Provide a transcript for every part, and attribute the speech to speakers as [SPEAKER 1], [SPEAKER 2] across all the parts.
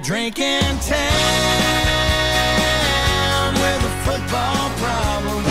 [SPEAKER 1] drink in town with a football problem.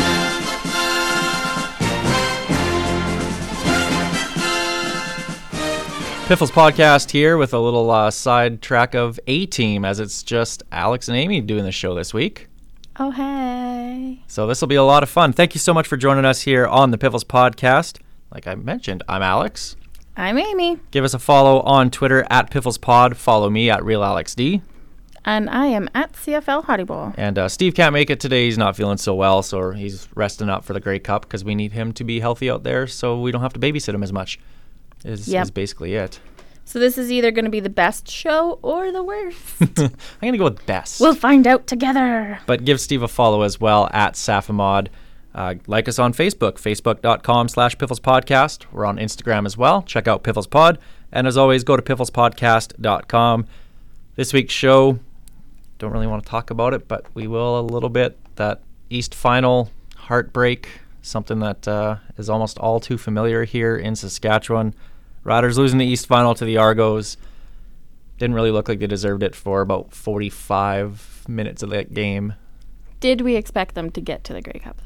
[SPEAKER 2] Piffles Podcast here with a little side track of A-Team, as it's just Alex and Amy doing the show this week.
[SPEAKER 3] Oh, hey.
[SPEAKER 2] So this will be a lot of fun. Thank you so much for joining us here on the Piffles Podcast. Like I mentioned, I'm Alex.
[SPEAKER 3] I'm Amy.
[SPEAKER 2] Give us a follow on Twitter at PifflesPod. Follow me at RealAlexD.
[SPEAKER 3] And I am at CFL Hoddyball.
[SPEAKER 2] And Steve can't make it today. He's not feeling so well, so he's resting up for the Grey Cup because we need him to be healthy out there so we don't have to babysit him as much. Is basically it.
[SPEAKER 3] So this is either going to be the best show or the worst.
[SPEAKER 2] I'm going to go with best.
[SPEAKER 3] We'll find out together.
[SPEAKER 2] But give Steve a follow as well at Safamod. Like us on Facebook, facebook.com/PifflesPodcast. We're on Instagram as well. Check out PifflesPod. And as always, go to pifflespodcast.com. This week's show, don't really want to talk about it, but we will a little bit. That East Final heartbreak, something that is almost all too familiar here in Saskatchewan. Riders losing the East Final to the Argos. Didn't really look like they deserved it for about 45 minutes of that game.
[SPEAKER 3] Did we expect them to get to the Grey Cup, though?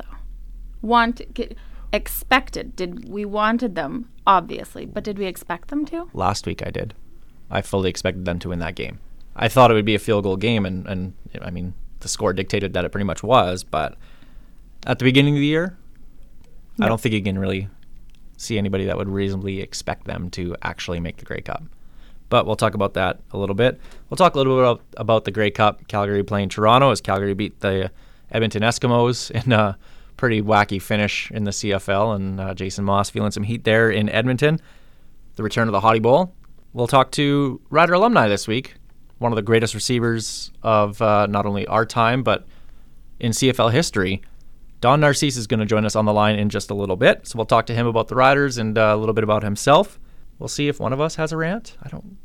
[SPEAKER 3] Expected. We wanted them, obviously, but did we expect them to?
[SPEAKER 2] Last week I did. I fully expected them to win that game. I thought it would be a field goal game, and I mean, the score dictated that it pretty much was, but at the beginning of the year, I don't think you can really see anybody that would reasonably expect them to actually make the Grey Cup. But we'll talk about that a little bit. We'll talk a little bit about the Grey Cup. Calgary playing Toronto as Calgary beat the Edmonton Eskimos in a pretty wacky finish in the CFL, and Jason Moss feeling some heat there in Edmonton. The return of the Hottie Bowl. We'll talk to Rider alumni this week, one of the greatest receivers of not only our time, but in CFL history. Don Narcisse is going to join us on the line in just a little bit, so we'll talk to him about the Riders and a little bit about himself. We'll see if one of us has a rant.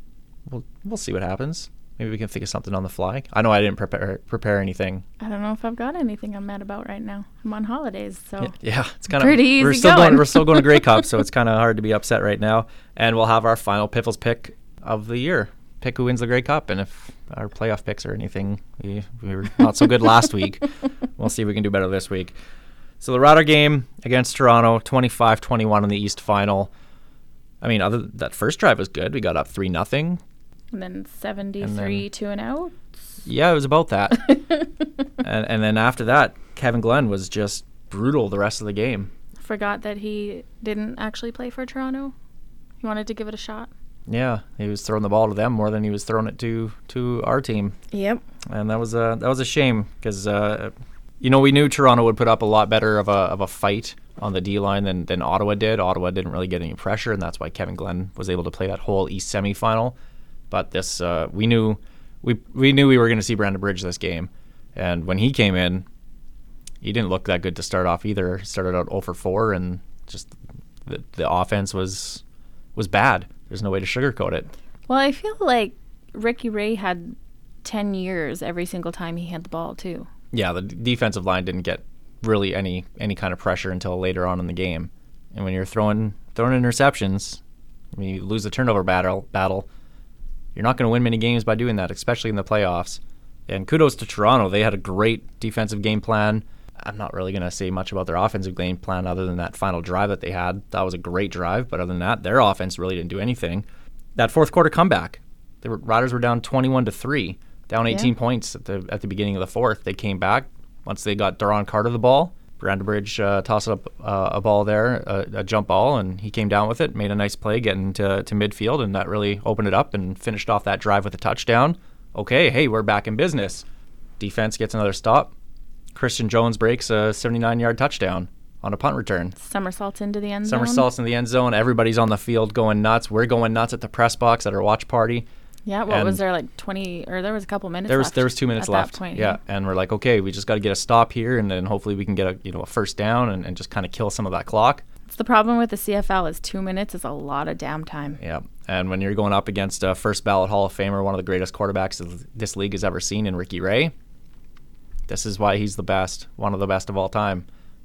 [SPEAKER 2] We'll see what happens. Maybe we can think of something on the fly. I know I didn't prepare anything.
[SPEAKER 3] I don't know if I've got anything I'm mad about right now. I'm on holidays, so
[SPEAKER 2] yeah, it's kind of
[SPEAKER 3] pretty easy
[SPEAKER 2] we're still going to Grey Cup, so it's kind of hard to be upset right now. And we'll have our final Piffles pick of the year. Pick who wins the Grey Cup, and if our playoff picks or anything, we were not so good last week. We'll see if we can do better this week. So the Rider game against Toronto, 25-21 in the East Final. I mean, that first drive was good. We got up 3-0.
[SPEAKER 3] And then 73 2 and out.
[SPEAKER 2] Yeah, it was about that. and then after that, Kevin Glenn was just brutal the rest of the game.
[SPEAKER 3] Forgot that he didn't actually play for Toronto. He wanted to give it a shot.
[SPEAKER 2] Yeah, he was throwing the ball to them more than he was throwing it to our team.
[SPEAKER 3] Yep.
[SPEAKER 2] And that was a shame because we knew Toronto would put up a lot better of a fight on the D line than Ottawa did. Ottawa didn't really get any pressure, and that's why Kevin Glenn was able to play that whole East semifinal. But this we knew we were going to see Brandon Bridge this game, and when he came in, he didn't look that good to start off either. He started out 0 for 4, and just the offense was bad. There's no way to sugarcoat it.
[SPEAKER 3] Well, I feel like Ricky Ray had 10 years every single time he had the ball, too.
[SPEAKER 2] Yeah, the defensive line didn't get really any kind of pressure until later on in the game. And when you're throwing interceptions, when you lose the turnover battle, you're not going to win many games by doing that, especially in the playoffs. And kudos to Toronto. They had a great defensive game plan. I'm not really going to say much about their offensive game plan other than that final drive that they had. That was a great drive, but other than that, their offense really didn't do anything. That fourth quarter comeback, the Riders were down 21-3, down 18 points at the beginning of the fourth. They came back once they got Daron Carter the ball. Brandon Bridge tossed up a ball there, a jump ball, and he came down with it, made a nice play getting to midfield, and that really opened it up and finished off that drive with a touchdown. Okay, hey, we're back in business. Defense gets another stop. Christian Jones breaks a 79-yard touchdown on a punt return.
[SPEAKER 3] Somersaults into the end zone.
[SPEAKER 2] Somersaults in the end zone. Everybody's on the field going nuts. We're going nuts at the press box at our watch party.
[SPEAKER 3] Yeah, what was there, like 20, or there was a couple minutes left?
[SPEAKER 2] There was 2 minutes left.
[SPEAKER 3] That point,
[SPEAKER 2] yeah, and we're like, okay, we just got to get a stop here, and then hopefully we can get a first down and just kind of kill some of that clock.
[SPEAKER 3] It's the problem with the CFL is 2 minutes is a lot of damn time.
[SPEAKER 2] Yeah, and when you're going up against a first ballot Hall of Famer, one of the greatest quarterbacks this league has ever seen in Ricky Ray, this is why he's the best, one of the best of all time.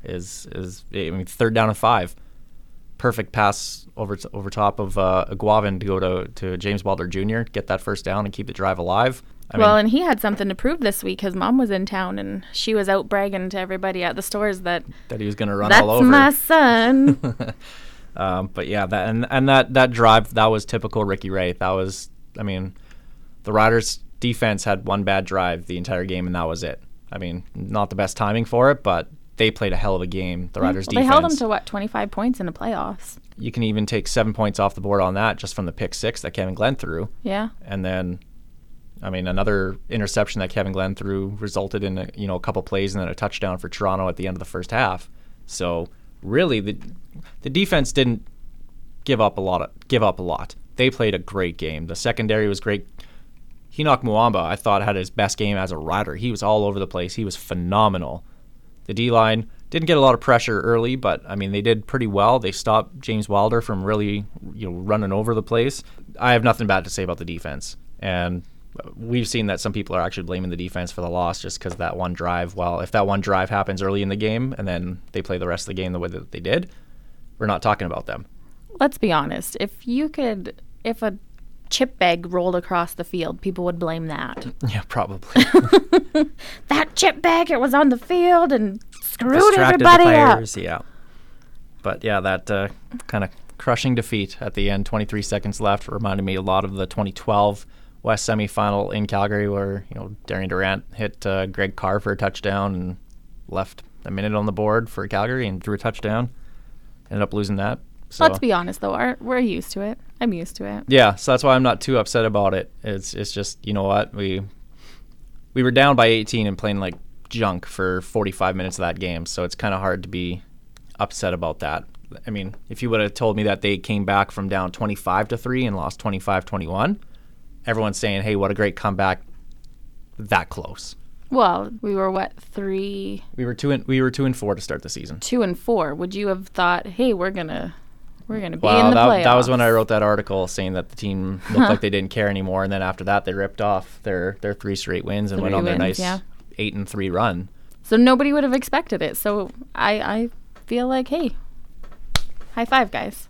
[SPEAKER 2] Third down and 5. Perfect pass over top of Guavin to go to James Wilder Jr., get that first down and keep the drive alive.
[SPEAKER 3] Well, and he had something to prove this week. His mom was in town, and she was out bragging to everybody at the stores that
[SPEAKER 2] he was going to run all over.
[SPEAKER 3] That's my son.
[SPEAKER 2] But yeah, that drive, that was typical Ricky Ray. That was, I mean, the Riders' defense had one bad drive the entire game, and that was it. I mean, not the best timing for it, but they played a hell of a game. The Riders' defense.
[SPEAKER 3] They held them to 25 points in the playoffs.
[SPEAKER 2] You can even take 7 points off the board on that just from the pick six that Kevin Glenn threw.
[SPEAKER 3] Yeah.
[SPEAKER 2] And then, I mean, another interception that Kevin Glenn threw resulted in a couple plays and then a touchdown for Toronto at the end of the first half. So really, the defense didn't give up a lot. They played a great game. The secondary was great. Henoc Muamba, I thought, had his best game as a Rider. He was all over the place. He was phenomenal. The D-line didn't get a lot of pressure early, but, I mean, they did pretty well. They stopped James Wilder from really running over the place. I have nothing bad to say about the defense. And we've seen that some people are actually blaming the defense for the loss just because that one drive. Well, if that one drive happens early in the game and then they play the rest of the game the way that they did, we're not talking about them.
[SPEAKER 3] Let's be honest. If a chip bag rolled across the field, people would blame that.
[SPEAKER 2] Yeah, probably.
[SPEAKER 3] That chip bag, it was on the field and screwed
[SPEAKER 2] Distracted
[SPEAKER 3] everybody
[SPEAKER 2] the players,
[SPEAKER 3] up.
[SPEAKER 2] Yeah. But yeah, that kind of crushing defeat at the end, 23 seconds left, reminded me a lot of the 2012 West semifinal in Calgary where, Darian Durant hit Greg Carr for a touchdown and left a minute on the board for Calgary and threw a touchdown. Ended up losing that. So,
[SPEAKER 3] let's be honest, though. We're used to it. I'm used to it.
[SPEAKER 2] Yeah, so that's why I'm not too upset about it. It's just, you know what? We were down by 18 and playing like junk for 45 minutes of that game, so it's kind of hard to be upset about that. I mean, if you would have told me that they came back from down 25-3 and lost 25-21, everyone's saying, hey, what a great comeback, that close.
[SPEAKER 3] Well, we were what, 3?
[SPEAKER 2] We were 2-4 to start the season.
[SPEAKER 3] 2-4. Would you have thought, hey, we're gonna be in the
[SPEAKER 2] playoffs? That was when I
[SPEAKER 3] playoffs?
[SPEAKER 2] wrote that article saying that the team looked like they didn't care anymore, and then after that they ripped off their 3 straight wins and went on their nice 8-3 run.
[SPEAKER 3] So nobody would have expected it. So I feel like, hey, high five, guys.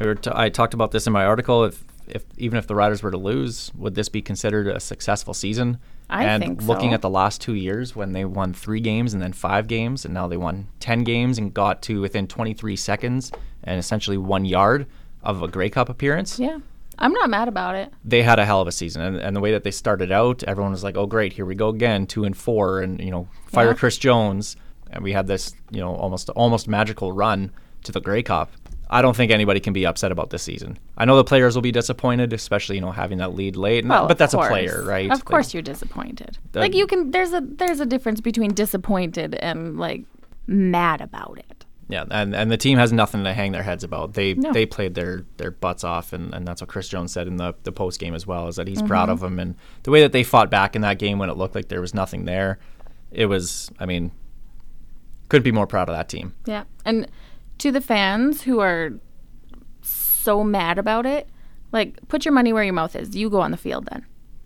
[SPEAKER 2] I talked about this in my article. Even if the Riders were to lose, would this be considered a successful season?
[SPEAKER 3] I think so.
[SPEAKER 2] Looking at the last 2 years when they won 3 games and then 5 games, and now they won 10 games and got to within 23 seconds and essentially 1 yard of a Grey Cup appearance.
[SPEAKER 3] Yeah. I'm not mad about it.
[SPEAKER 2] They had a hell of a season. And the way that they started out, everyone was like, oh, great, here we go again, 2-4, and, fire Chris Jones. And we had this, almost magical run to the Grey Cup. I don't think anybody can be upset about this season. I know the players will be disappointed, especially having that lead late. But that's a player, right?
[SPEAKER 3] Of course, you're disappointed. You can. There's a difference between disappointed and mad about it.
[SPEAKER 2] Yeah, and the team has nothing to hang their heads about. They played their butts off, and that's what Chris Jones said in the post game as well. Is that he's proud of them, and the way that they fought back in that game when it looked like there was nothing there. It was. I mean, couldn't be more proud of that team.
[SPEAKER 3] Yeah, and to the fans who are so mad about it, put your money where your mouth is. You go on the field then.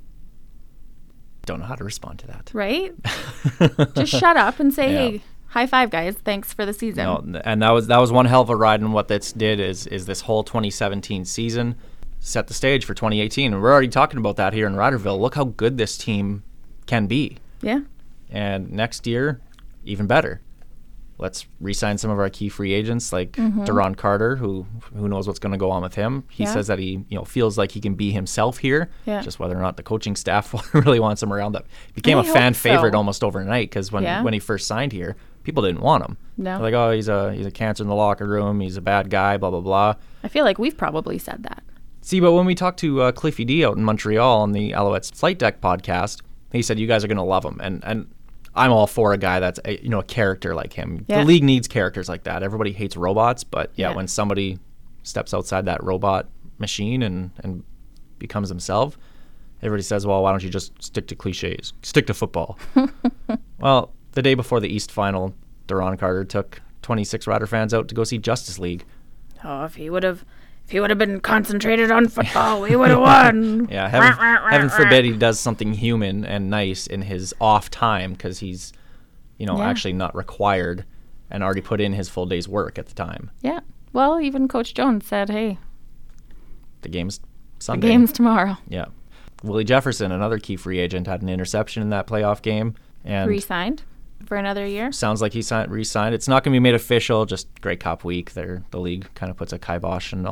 [SPEAKER 2] Don't know how to respond to that.
[SPEAKER 3] Right? Just shut up and say, hey, high five, guys. Thanks for the season.
[SPEAKER 2] No, and that was one hell of a ride, and what this did is this whole 2017 season set the stage for 2018, and we're already talking about that here in Riderville. Look how good this team can be.
[SPEAKER 3] Yeah.
[SPEAKER 2] And next year, even better. Let's re-sign some of our key free agents like Duron Carter, who knows what's going to go on with him. He says that he feels like he can be himself here. Yeah. Just whether or not the coaching staff really wants him around. That became a fan favorite almost overnight because when he first signed here, people didn't want him.
[SPEAKER 3] No.
[SPEAKER 2] They're like, oh, he's a cancer in the locker room. He's a bad guy. Blah blah blah.
[SPEAKER 3] I feel like we've probably said that.
[SPEAKER 2] See, but when we talked to Cliffy D out in Montreal on the Alouettes Flight Deck podcast, he said you guys are going to love him, and I'm all for a guy that's a character like him. Yeah. The league needs characters like that. Everybody hates robots, but when somebody steps outside that robot machine and becomes himself, everybody says, well, why don't you just stick to cliches? Stick to football. Well, the day before the East Final, Duron Carter took 26 Rider fans out to go see Justice League.
[SPEAKER 3] Oh, if he would have been concentrated on football, we would have won.
[SPEAKER 2] Yeah, heaven forbid he does something human and nice in his off time because he's, actually not required and already put in his full day's work at the time.
[SPEAKER 3] Yeah. Well, even Coach Jones said, hey,
[SPEAKER 2] the game's Sunday.
[SPEAKER 3] The game's tomorrow.
[SPEAKER 2] Yeah. Willie Jefferson, another key free agent, had an interception in that playoff game. And
[SPEAKER 3] Re-signed for another year.
[SPEAKER 2] sounds like he re-signed. It's not going to be made official, just Grey Cup week. The league kind of puts a kibosh on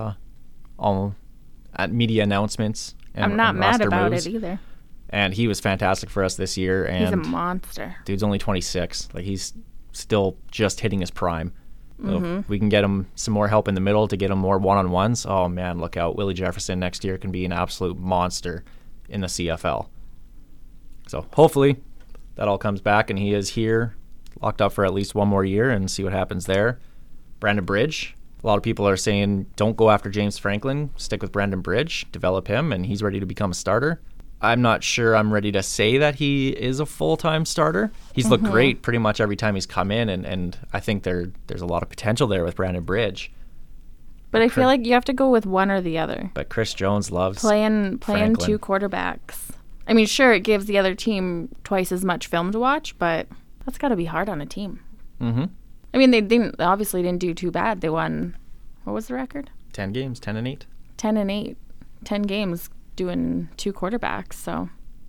[SPEAKER 2] all at media announcements. And,
[SPEAKER 3] I'm not
[SPEAKER 2] and
[SPEAKER 3] mad
[SPEAKER 2] roster
[SPEAKER 3] about
[SPEAKER 2] moves.
[SPEAKER 3] it either.
[SPEAKER 2] And he was fantastic for us this year. And
[SPEAKER 3] He's a monster.
[SPEAKER 2] dude's only 26. Like, he's still just hitting his prime. So if we can get him some more help in the middle to get him more one-on-ones, oh man, look out. Willie Jefferson next year can be an absolute monster in the CFL. So hopefully that all comes back and he is here, locked up for at least one more year, and see what happens there. Brandon Bridge. A lot of people are saying don't go after James Franklin, stick with Brandon Bridge, develop him, and he's ready to become a starter. I'm not sure I'm ready to say that he is a full-time starter. He's looked great pretty much every time he's come in, and I think there's a lot of potential there with Brandon Bridge.
[SPEAKER 3] But I feel like you have to go with one or the other.
[SPEAKER 2] But Chris Jones loves
[SPEAKER 3] Playing
[SPEAKER 2] Franklin.
[SPEAKER 3] two quarterbacks. I mean, sure, it gives the other team twice as much film to watch, but that's got to be hard on a team.
[SPEAKER 2] Mm-hmm.
[SPEAKER 3] I mean, they obviously didn't do too bad. They won, what was the record?
[SPEAKER 2] 10 games, 10-8.
[SPEAKER 3] 10-8. 10 games doing two quarterbacks, so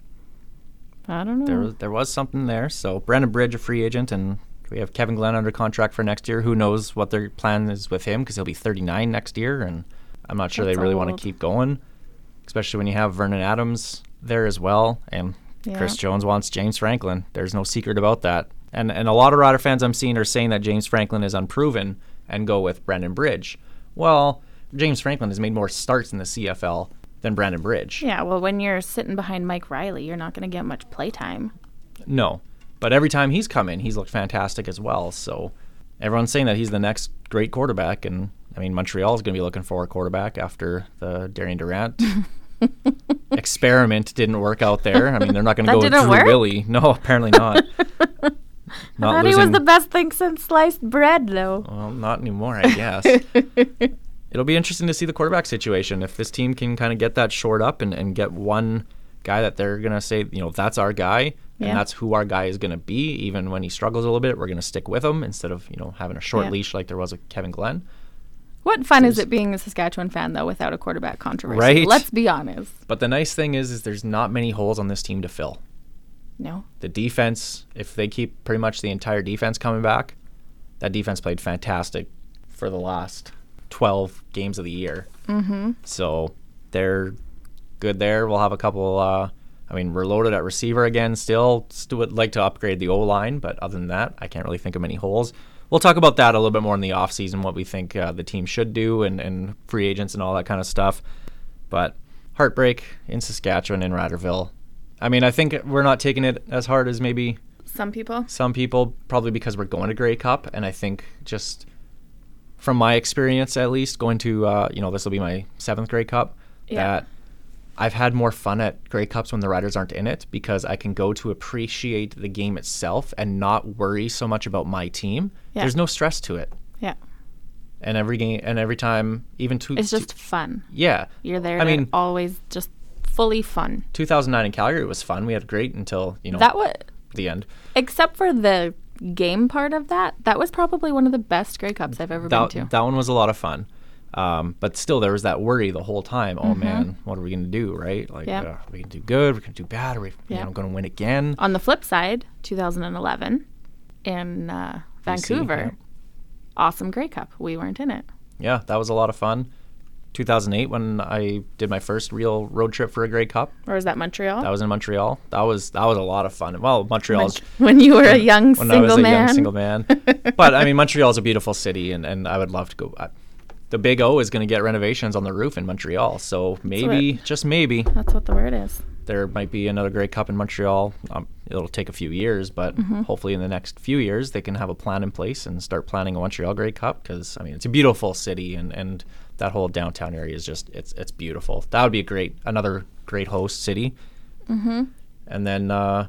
[SPEAKER 3] I don't know.
[SPEAKER 2] There was something there. So Brandon Bridge, a free agent, and we have Kevin Glenn under contract for next year. Who knows what their plan is with him, because he'll be 39 next year, and I'm not sure
[SPEAKER 3] That's
[SPEAKER 2] they really want
[SPEAKER 3] old.
[SPEAKER 2] to keep going, especially when you have Vernon Adams there as well, and Chris Jones wants James Franklin. There's no secret about that. And a lot of Rider fans I'm seeing are saying that James Franklin is unproven and go with Brandon Bridge. Well, James Franklin has made more starts in the CFL than Brandon Bridge.
[SPEAKER 3] Yeah, well, when you're sitting behind Mike Riley, you're not going to get much play time.
[SPEAKER 2] No. But every time he's come in, he's looked fantastic as well. So everyone's saying that he's the next great quarterback. And, I mean, Montreal is going to be looking for a quarterback after the Darian Durant experiment didn't work out there. I mean, they're not going to
[SPEAKER 3] That
[SPEAKER 2] go with
[SPEAKER 3] didn't
[SPEAKER 2] Drew
[SPEAKER 3] work?
[SPEAKER 2] Willie. No, apparently not.
[SPEAKER 3] I thought he was the best thing since sliced bread, though.
[SPEAKER 2] Well, not anymore, I guess. It'll be interesting to see the quarterback situation. If this team can kind of get that shored up and get one guy that they're going to say, that's our guy, and that's who our guy is going to be, even when he struggles a little bit, we're going to stick with him instead of, having a short leash like there was with Kevin Glenn.
[SPEAKER 3] What fun is it being a Saskatchewan fan, though, without a quarterback controversy?
[SPEAKER 2] Right.
[SPEAKER 3] Let's be honest.
[SPEAKER 2] But the nice thing is there's not many holes on this team to fill.
[SPEAKER 3] No.
[SPEAKER 2] The defense, if they keep pretty much the entire defense coming back, that defense played fantastic for the last 12 games of the year. Mm-hmm. So they're good there. We'll have a couple, we're loaded at receiver again still. Still would like to upgrade the O-line, but other than that, I can't really think of many holes. We'll talk about that a little bit more in the offseason, what we think the team should do and free agents and all that kind of stuff. But heartbreak in Saskatchewan and Riderville. I mean, I think we're not taking it as hard as maybe
[SPEAKER 3] Some people.
[SPEAKER 2] probably because we're going to Grey Cup. And I think just from my experience, at least, going to, this will be my 7th Grey Cup, that I've had more fun at Grey Cups when the Riders aren't in it because I can go to appreciate the game itself and not worry so much about my team.
[SPEAKER 3] Yeah.
[SPEAKER 2] There's no stress to it.
[SPEAKER 3] Yeah.
[SPEAKER 2] And every game and every time, even
[SPEAKER 3] It's just fun.
[SPEAKER 2] yeah.
[SPEAKER 3] You're there
[SPEAKER 2] I
[SPEAKER 3] to
[SPEAKER 2] mean,
[SPEAKER 3] always just fully fun.
[SPEAKER 2] 2009 in Calgary was fun. We had great until,
[SPEAKER 3] That was,
[SPEAKER 2] the end.
[SPEAKER 3] except for the game part of that was probably one of the best Grey Cups I've ever been to.
[SPEAKER 2] That one was a lot of fun. But still, there was that worry the whole time. Oh, man, what are we going to do, right? Like, are we going to do good? Are we going to do bad? Are we going to win again?
[SPEAKER 3] On the flip side, 2011 in Vancouver, awesome Grey Cup. We weren't in it.
[SPEAKER 2] Yeah, that was a lot of fun. 2008 when I did my first real road trip for a Grey Cup.
[SPEAKER 3] Or is that Montreal?
[SPEAKER 2] That was in Montreal. That was a lot of fun. Well, Montreal's
[SPEAKER 3] when you were a young
[SPEAKER 2] when
[SPEAKER 3] single
[SPEAKER 2] I was
[SPEAKER 3] man.
[SPEAKER 2] a young single man. But I mean, Montreal's a beautiful city, and I would love to go. The Big O is going to get renovations on the roof in Montreal, so maybe, just maybe,
[SPEAKER 3] That's what the word is.
[SPEAKER 2] there might be another Grey Cup in Montreal. It'll take a few years, but hopefully in the next few years they can have a plan in place and start planning a Montreal Grey Cup because, I mean, it's a beautiful city and that whole downtown area is just, it's beautiful. That would be another great host city. Mm-hmm. And then,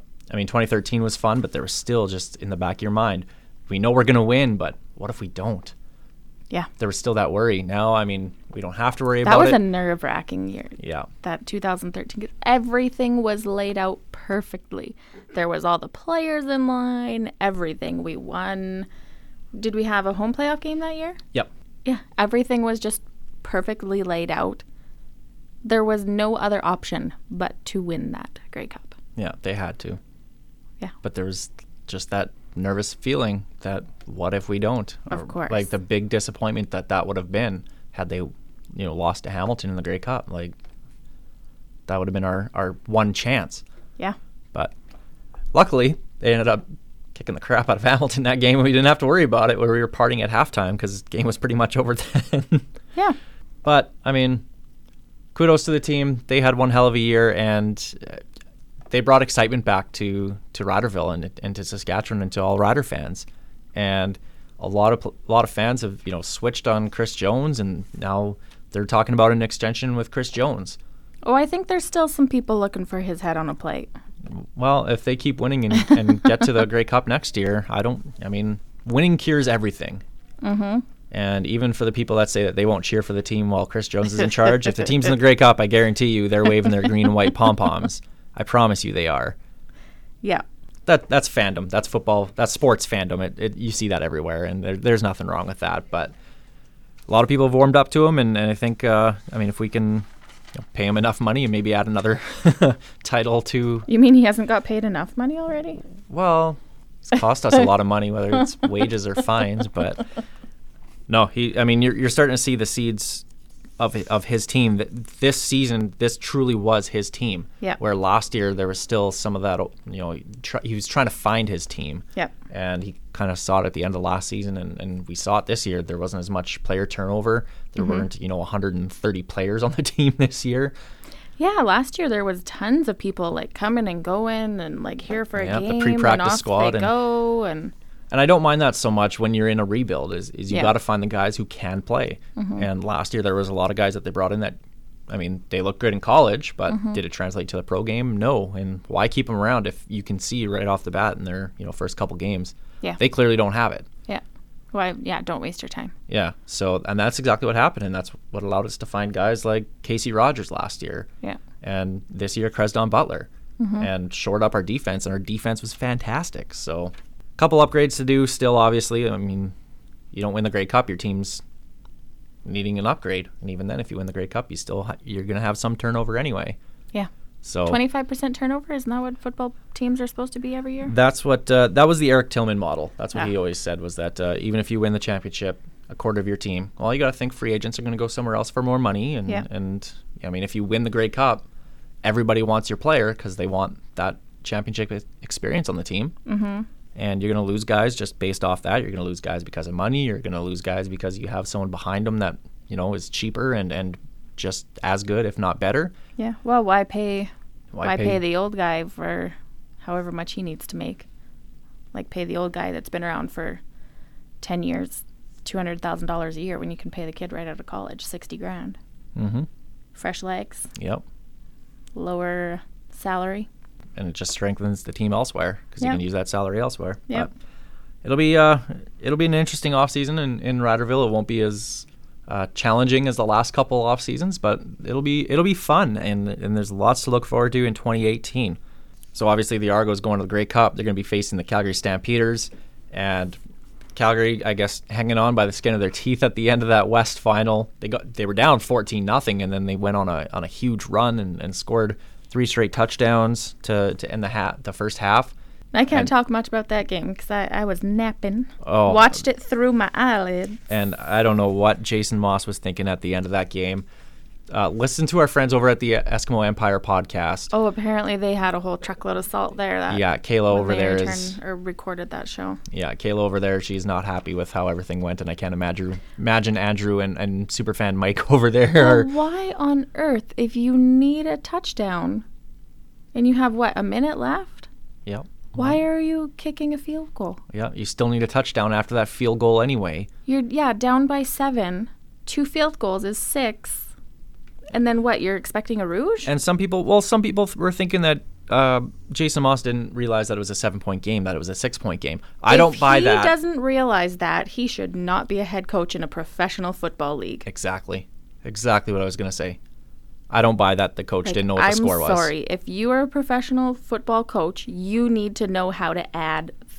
[SPEAKER 2] 2013 was fun, but there was still just in the back of your mind, we know we're going to win, but what if we don't?
[SPEAKER 3] Yeah.
[SPEAKER 2] There was still that worry. Now, I mean, we don't have to worry
[SPEAKER 3] That
[SPEAKER 2] about
[SPEAKER 3] was
[SPEAKER 2] it.
[SPEAKER 3] a nerve-wracking year.
[SPEAKER 2] Yeah.
[SPEAKER 3] That 2013. 'Cause everything was laid out perfectly. There was all the players in line, everything. We won. Did we have a home playoff game that year?
[SPEAKER 2] Yep.
[SPEAKER 3] Yeah. Everything was just perfectly laid out. there was no other option but to win that Grey Cup.
[SPEAKER 2] Yeah, they had to.
[SPEAKER 3] Yeah.
[SPEAKER 2] But there was just that nervous feeling that what if we don't?
[SPEAKER 3] Of course.
[SPEAKER 2] Like the big disappointment that would have been had they, lost to Hamilton in the Grey Cup. Like that would have been our one chance.
[SPEAKER 3] Yeah.
[SPEAKER 2] But luckily, they ended up kicking the crap out of Hamilton that game. We didn't have to worry about it where we were partying at halftime because the game was pretty much over then.
[SPEAKER 3] Yeah.
[SPEAKER 2] But, I mean, kudos to the team. They had one hell of a year, and they brought excitement back to Riderville and to Saskatchewan and to all Rider fans. And a lot of fans have, switched on Chris Jones, and now they're talking about an extension with Chris Jones.
[SPEAKER 3] Oh, I think there's still some people looking for his head on a plate.
[SPEAKER 2] Well, if they keep winning and get to the Grey Cup next year, winning cures everything.
[SPEAKER 3] Mm-hmm.
[SPEAKER 2] And even for the people that say that they won't cheer for the team while Chris Jones is in charge, if the team's in the Grey Cup, I guarantee you they're waving their green and white pom-poms. I promise you they are.
[SPEAKER 3] Yeah.
[SPEAKER 2] That's fandom. That's football. That's sports fandom. You see that everywhere, and there's nothing wrong with that. But a lot of people have warmed up to him, and I think, if we can pay him enough money and maybe add another title to...
[SPEAKER 3] You mean he hasn't got paid enough money already?
[SPEAKER 2] Well, it's cost us a lot of money, whether it's wages or fines, but... No, you're starting to see the seeds of his team. This season, this truly was his team.
[SPEAKER 3] Yeah.
[SPEAKER 2] Where last year there was still some of that. He was trying to find his team.
[SPEAKER 3] Yeah.
[SPEAKER 2] And he kind of saw it at the end of last season, and we saw it this year. There wasn't as much player turnover. There weren't 130 players on the team this year.
[SPEAKER 3] Yeah, last year there was tons of people like coming and going and like here for a game.
[SPEAKER 2] The pre-practice
[SPEAKER 3] and off
[SPEAKER 2] squad
[SPEAKER 3] they go and.
[SPEAKER 2] And I don't mind that so much when you're in a rebuild is you
[SPEAKER 3] Yeah.
[SPEAKER 2] got to find the guys who can play. And last year there was a lot of guys that they brought in that, they looked good in college, but did it translate to the pro game? No. And why keep them around if you can see right off the bat in their, first couple games?
[SPEAKER 3] Yeah.
[SPEAKER 2] They clearly don't have it.
[SPEAKER 3] Yeah. Why? Yeah. Don't waste your time.
[SPEAKER 2] Yeah. So, and that's exactly what happened. And that's what allowed us to find guys like Casey Rogers last year.
[SPEAKER 3] Yeah.
[SPEAKER 2] And this year, Cresdon Butler. And shored up our defense, and our defense was fantastic. So, couple upgrades to do still, obviously. You don't win the Grey Cup, your team's needing an upgrade. And even then, if you win the Grey Cup, you're going to have some turnover anyway.
[SPEAKER 3] Yeah.
[SPEAKER 2] So
[SPEAKER 3] 25% turnover, isn't that what football teams are supposed to be every year?
[SPEAKER 2] that's what that was the Eric Tillman model. That's what he always said, was that even if you win the championship, a quarter of your team, well, you got to think free agents are going to go somewhere else for more money. And if you win the Grey Cup, everybody wants your player because they want that championship experience on the team. Mm-hmm. And you're going to lose guys just based off that. You're going to lose guys because of money. You're going to lose guys because you have someone behind them that, is cheaper and just as good, if not better.
[SPEAKER 3] Yeah. Well, why pay the old guy for however much he needs to make? Like pay the old guy that's been around for 10 years, $200,000 a year when you can pay the kid right out of college $60,000.
[SPEAKER 2] Mm-hmm.
[SPEAKER 3] Fresh legs.
[SPEAKER 2] Yep.
[SPEAKER 3] Lower salary.
[SPEAKER 2] And it just strengthens the team elsewhere because you can use that salary elsewhere.
[SPEAKER 3] Yep.
[SPEAKER 2] But it'll be an interesting offseason in Riderville. It won't be as challenging as the last couple off seasons, but it'll be fun, and there's lots to look forward to in 2018. So obviously the Argos going to the Grey Cup. They're going to be facing the Calgary Stampeders, and Calgary, I guess, hanging on by the skin of their teeth at the end of that West final. They were down 14-0, and then they went on a huge run and scored 3 straight touchdowns to end the first half.
[SPEAKER 3] I can't talk much about that game because I was napping.
[SPEAKER 2] Oh.
[SPEAKER 3] Watched it through my eyelids.
[SPEAKER 2] And I don't know what Jason Moss was thinking at the end of that game. Listen to our friends over at the Eskimo Empire podcast.
[SPEAKER 3] Oh, apparently they had a whole truckload of salt there.
[SPEAKER 2] Kayla over there
[SPEAKER 3] recorded that show.
[SPEAKER 2] Yeah, Kayla over there, she's not happy with how everything went, and I can't imagine Andrew and superfan Mike over there.
[SPEAKER 3] Well, why on earth, if you need a touchdown and you have, a minute left?
[SPEAKER 2] Yep.
[SPEAKER 3] Why are you kicking a field goal?
[SPEAKER 2] Yeah, you still need a touchdown after that field goal anyway.
[SPEAKER 3] You're down by 7. 2 field goals is 6. And then what? You're expecting a rouge?
[SPEAKER 2] And some people were thinking that Jason Moss didn't realize that it was a 7-point game, that it was a 6-point game. I don't buy that.
[SPEAKER 3] If he doesn't realize that, he should not be a head coach in a professional football league.
[SPEAKER 2] Exactly what I was going to say. I don't buy that the coach didn't know what the score was.
[SPEAKER 3] I'm sorry. If you are a professional football coach, you need to know how to add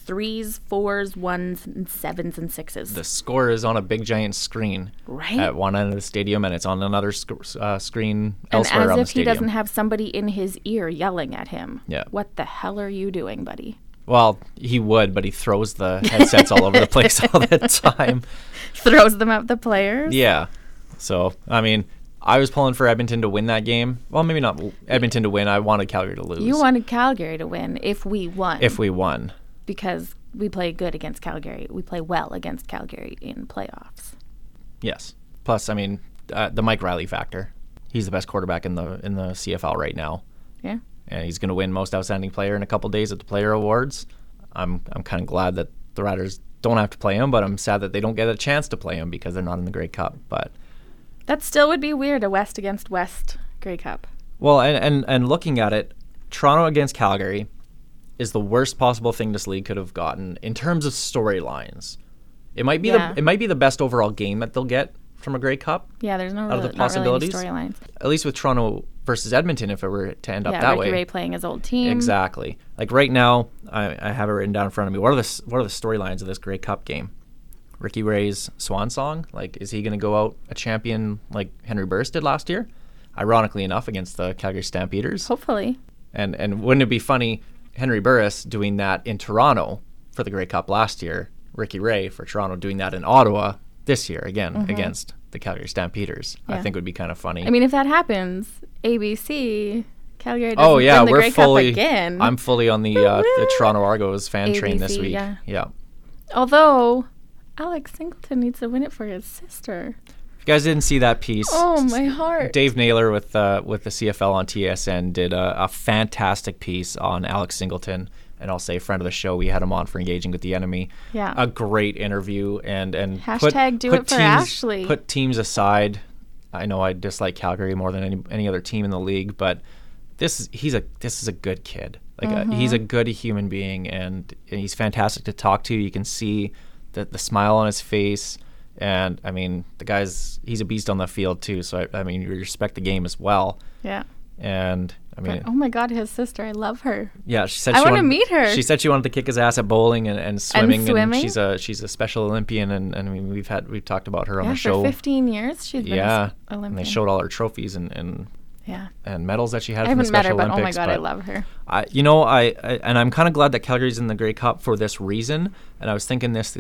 [SPEAKER 3] 3s, 4s, 1s, and 7s, and 6s.
[SPEAKER 2] The score is on a big giant screen
[SPEAKER 3] Right?
[SPEAKER 2] at one end of the stadium, and it's on another screen
[SPEAKER 3] And
[SPEAKER 2] elsewhere
[SPEAKER 3] as
[SPEAKER 2] around the
[SPEAKER 3] if he
[SPEAKER 2] stadium.
[SPEAKER 3] doesn't have somebody in his ear yelling at him.
[SPEAKER 2] Yeah.
[SPEAKER 3] What the hell are you doing, buddy?
[SPEAKER 2] Well, he would, but he throws the headsets all over the place all the time.
[SPEAKER 3] Throws them at the players?
[SPEAKER 2] Yeah. So, I mean, I was pulling for Edmonton to win that game. Well, maybe not Edmonton to win. I wanted Calgary to lose.
[SPEAKER 3] You wanted Calgary to win if we won.
[SPEAKER 2] If we won.
[SPEAKER 3] Because we play good against Calgary. We play well against Calgary in playoffs.
[SPEAKER 2] Yes. Plus, I mean, the Mike Riley factor. He's the best quarterback in the CFL right now.
[SPEAKER 3] Yeah.
[SPEAKER 2] And he's going to win Most Outstanding Player in a couple days at the Player Awards. I'm kind of glad that the Riders don't have to play him, but I'm sad that they don't get a chance to play him because they're not in the Grey Cup. But
[SPEAKER 3] that still would be weird, a West against West Grey Cup.
[SPEAKER 2] Well, and looking at it, Toronto against Calgary is the worst possible thing this league could have gotten in terms of storylines. It might be the best overall game that they'll get from a Grey Cup.
[SPEAKER 3] Yeah, there's
[SPEAKER 2] out of the possibilities.
[SPEAKER 3] Not really any storylines.
[SPEAKER 2] At least with Toronto versus Edmonton, if it were to end up that
[SPEAKER 3] Ricky
[SPEAKER 2] way.
[SPEAKER 3] Ray playing his old team.
[SPEAKER 2] Exactly. Like right now, I have it written down in front of me. What are the storylines of this Grey Cup game? Ricky Ray's swan song. Like, is he going to go out a champion like Henry Burris did last year? Ironically enough, against the Calgary Stampeders.
[SPEAKER 3] Hopefully.
[SPEAKER 2] And wouldn't it be funny, Henry Burris doing that in Toronto for the Grey Cup last year, Ricky Ray for Toronto doing that in Ottawa this year again against the Calgary Stampeders. Yeah. I think would be kind of funny.
[SPEAKER 3] I mean, if that happens, ABC, Calgary doesn't win the Grey Cup again.
[SPEAKER 2] I'm fully on the Toronto Argos fan
[SPEAKER 3] ABC,
[SPEAKER 2] train this week. Yeah.
[SPEAKER 3] Although Alex Singleton needs to win it for his sister.
[SPEAKER 2] If you guys didn't see that piece,
[SPEAKER 3] oh my heart!
[SPEAKER 2] Dave Naylor with the CFL on TSN did a fantastic piece on Alex Singleton, and I'll say friend of the show. We had him on for Engaging with the Enemy.
[SPEAKER 3] Yeah,
[SPEAKER 2] a great interview, and
[SPEAKER 3] hashtag do it for Ashley.
[SPEAKER 2] Put teams aside. I know I dislike Calgary more than any other team in the league, but this is a good kid. Like he's a good human being, and he's fantastic to talk to. You can see the smile on his face. And, I mean, he's a beast on the field, too. So, I mean, you respect the game as well.
[SPEAKER 3] Yeah.
[SPEAKER 2] And, I mean...
[SPEAKER 3] Oh, my God, his sister. I love her.
[SPEAKER 2] Yeah, she said
[SPEAKER 3] I want to meet her.
[SPEAKER 2] She said she wanted to kick his ass at bowling and swimming.
[SPEAKER 3] And
[SPEAKER 2] she's a Special Olympian. And I mean, we've talked about her on the show.
[SPEAKER 3] For 15 years she's been an Olympian.
[SPEAKER 2] And they showed all her trophies and medals that she had from the
[SPEAKER 3] I
[SPEAKER 2] Special Olympics.
[SPEAKER 3] haven't met her, but oh, my God, I love her.
[SPEAKER 2] And I'm kind of glad that Calgary's in the Grey Cup for this reason. And I was thinking this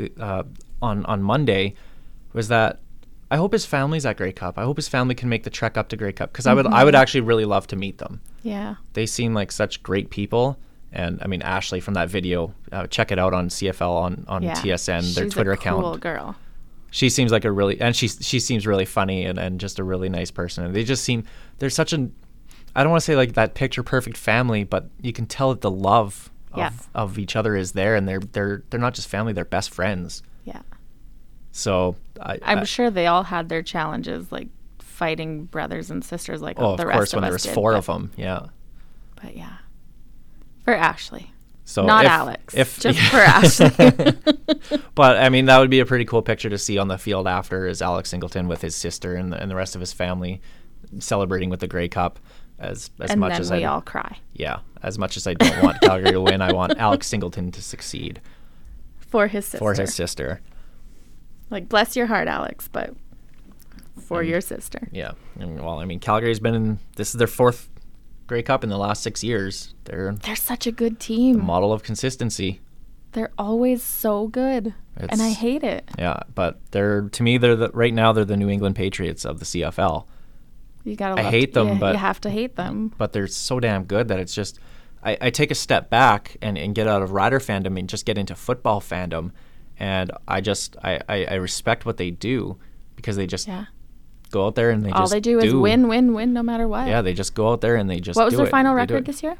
[SPEAKER 2] on Monday, was that I hope his family's at Grey Cup. I hope his family can make the trek up to Grey Cup because I would actually really love to meet them.
[SPEAKER 3] Yeah.
[SPEAKER 2] They seem like such great people. And I mean, Ashley from that video, check it out on CFL on TSN, their Twitter account.
[SPEAKER 3] She's a cool girl.
[SPEAKER 2] She seems like she seems really funny and just a really nice person. And they just seem, they're such I don't want to say like that picture perfect family, but you can tell that the love of each other is there, and they're not just family, they're best friends.
[SPEAKER 3] Yeah.
[SPEAKER 2] So
[SPEAKER 3] I'm sure they all had their challenges, like fighting brothers and sisters, like the rest of us did.
[SPEAKER 2] Of course, when there was four of them, yeah.
[SPEAKER 3] But yeah, for Ashley,
[SPEAKER 2] so
[SPEAKER 3] not Alex, just for Ashley.
[SPEAKER 2] But I mean, that would be a pretty cool picture to see on the field after, is Alex Singleton with his sister and the rest of his family celebrating with the Grey Cup. As much as we
[SPEAKER 3] all cry.
[SPEAKER 2] Yeah, as much as I don't want Calgary to win, I want Alex Singleton to succeed
[SPEAKER 3] for his sister. Like, bless your heart, Alex, but for your sister.
[SPEAKER 2] Yeah. Well, I mean, Calgary's this is their fourth Grey Cup in the last 6 years. They're
[SPEAKER 3] such a good team.
[SPEAKER 2] The model of consistency.
[SPEAKER 3] They're always so good, and I hate it.
[SPEAKER 2] Yeah, but right now they're the New England Patriots of the CFL. I hate them, but
[SPEAKER 3] you have to hate them.
[SPEAKER 2] But they're so damn good that it's just, I take a step back and get out of Rider fandom and just get into football fandom. And I respect what they do, because they just go out there and
[SPEAKER 3] all they do is win, no matter what.
[SPEAKER 2] Yeah, they just go out there and they just
[SPEAKER 3] What was their final record this year?